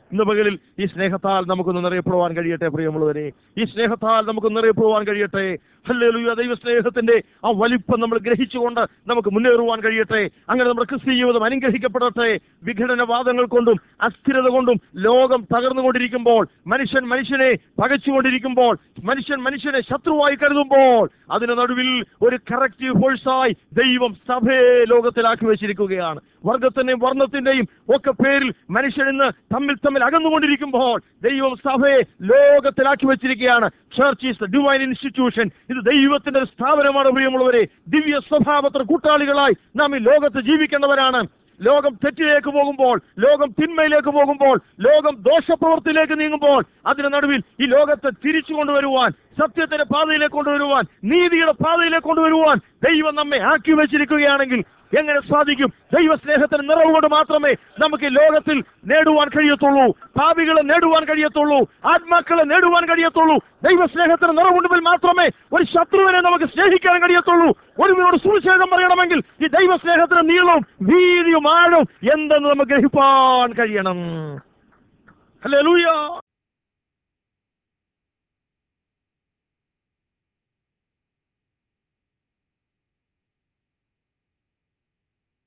ഇന്ന് പകലിൽ ഈ സ്നേഹത്താൽ നമുക്കൊന്ന് നിറയപ്പെടുവാൻ കഴിയട്ടെ പ്രിയമുള്ളവരെ. ഈ സ്നേഹത്താൽ നമുക്ക് നിറയപ്പെടുവാൻ കഴിയട്ടെ. ഹല്ലേലൂയ. ദൈവ സ്നേഹത്തിന്റെ ആ വലിപ്പം നമ്മൾ ഗ്രഹിച്ചുകൊണ്ട് നമുക്ക് മുന്നേറുവാൻ കഴിയട്ടെ. അങ്ങനെ നമ്മുടെ ക്രിസ്തീയ ജീവിതം അനുഗ്രഹിക്കപ്പെടട്ടെ. വിഘടനവാദങ്ങൾ കൊണ്ടും അസ്ഥിരത കൊണ്ടും ലോകം തകർന്നുകൊണ്ടിരിക്കുമ്പോൾ, മനുഷ്യൻ മനുഷ്യനെ പകച്ചുകൊണ്ടിരിക്കുമ്പോൾ, മനുഷ്യൻ മനുഷ്യനെ ശത്രുവായി കരുതുമ്പോൾ, അതിന് നടുവിൽ ഒരു കറക്റ്റീവ് ഫോഴ്സായി ദൈവം സഭയെ ലോകത്തിലാക്കി വെച്ചിരിക്കുകയാണ്. വർഗത്തിന്റെയും വർണ്ണത്തിന്റെയും ഒക്കെ പേരിൽ മനുഷ്യൻ ഇന്ന് തമ്മിൽ തമ്മിൽ അകന്നുകൊണ്ടിരിക്കുമ്പോൾ ദൈവം സഭയെ ലോകത്തിലാക്കി വെച്ചിരിക്കുകയാണ്. Church is the divine institution. ഇത് ദൈവത്തിന്റെ ഒരു സ്ഥാപനമാണ് പ്രിയമുള്ളവരെ. ദിവ്യ സ്വഭാവത്തിന് കൂട്ടാളികളായി നാം ഈ ലോകത്ത് ജീവിക്കേണ്ടവരാണ്. ലോകം തെറ്റിലേക്ക് പോകുമ്പോൾ, ലോകം തിന്മയിലേക്ക് പോകുമ്പോൾ, ലോകം ദോഷപ്രവൃത്തിയിലേക്ക് നീങ്ങുമ്പോൾ, അതിന് നടുവിൽ ഈ ലോകത്തെ തിരിച്ചു കൊണ്ടുവരുവാൻ, സത്യത്തിന്റെ പാതയിലേക്ക് കൊണ്ടുവരുവാൻ, നീതിയുടെ പാതയിലേക്ക് കൊണ്ടുവരുവാൻ ദൈവം നമ്മെ ആക്കി വെച്ചിരിക്കുകയാണെങ്കിൽ എങ്ങനെ സാധിക്കും? ദൈവസ്നേഹത്തിന് നിറവ് കൊണ്ട് മാത്രമേ നമുക്ക് ഈ ലോകത്തിൽ നേടുവാൻ കഴിയത്തുള്ളൂ. പാപികളെ നേടുവാൻ കഴിയത്തുള്ളൂ. ആത്മാക്കളെ നേടുവാൻ കഴിയത്തുള്ളൂ. ദൈവസ്നേഹത്തിന് നിറവുണ്ടെങ്കിൽ മാത്രമേ ഒരു ശത്രുവിനെ നമുക്ക് സ്നേഹിക്കാൻ കഴിയത്തുള്ളൂ. ഒരുവനോട് സുവിശേഷം പറയണമെങ്കിൽ ഈ ദൈവസ്നേഹത്തിന് നീളവും വീതിയും ആഴവും എന്തെന്ന് നമുക്ക് ഗ്രഹിപ്പാൻ കഴിയണം. ഹല്ലേലൂയ.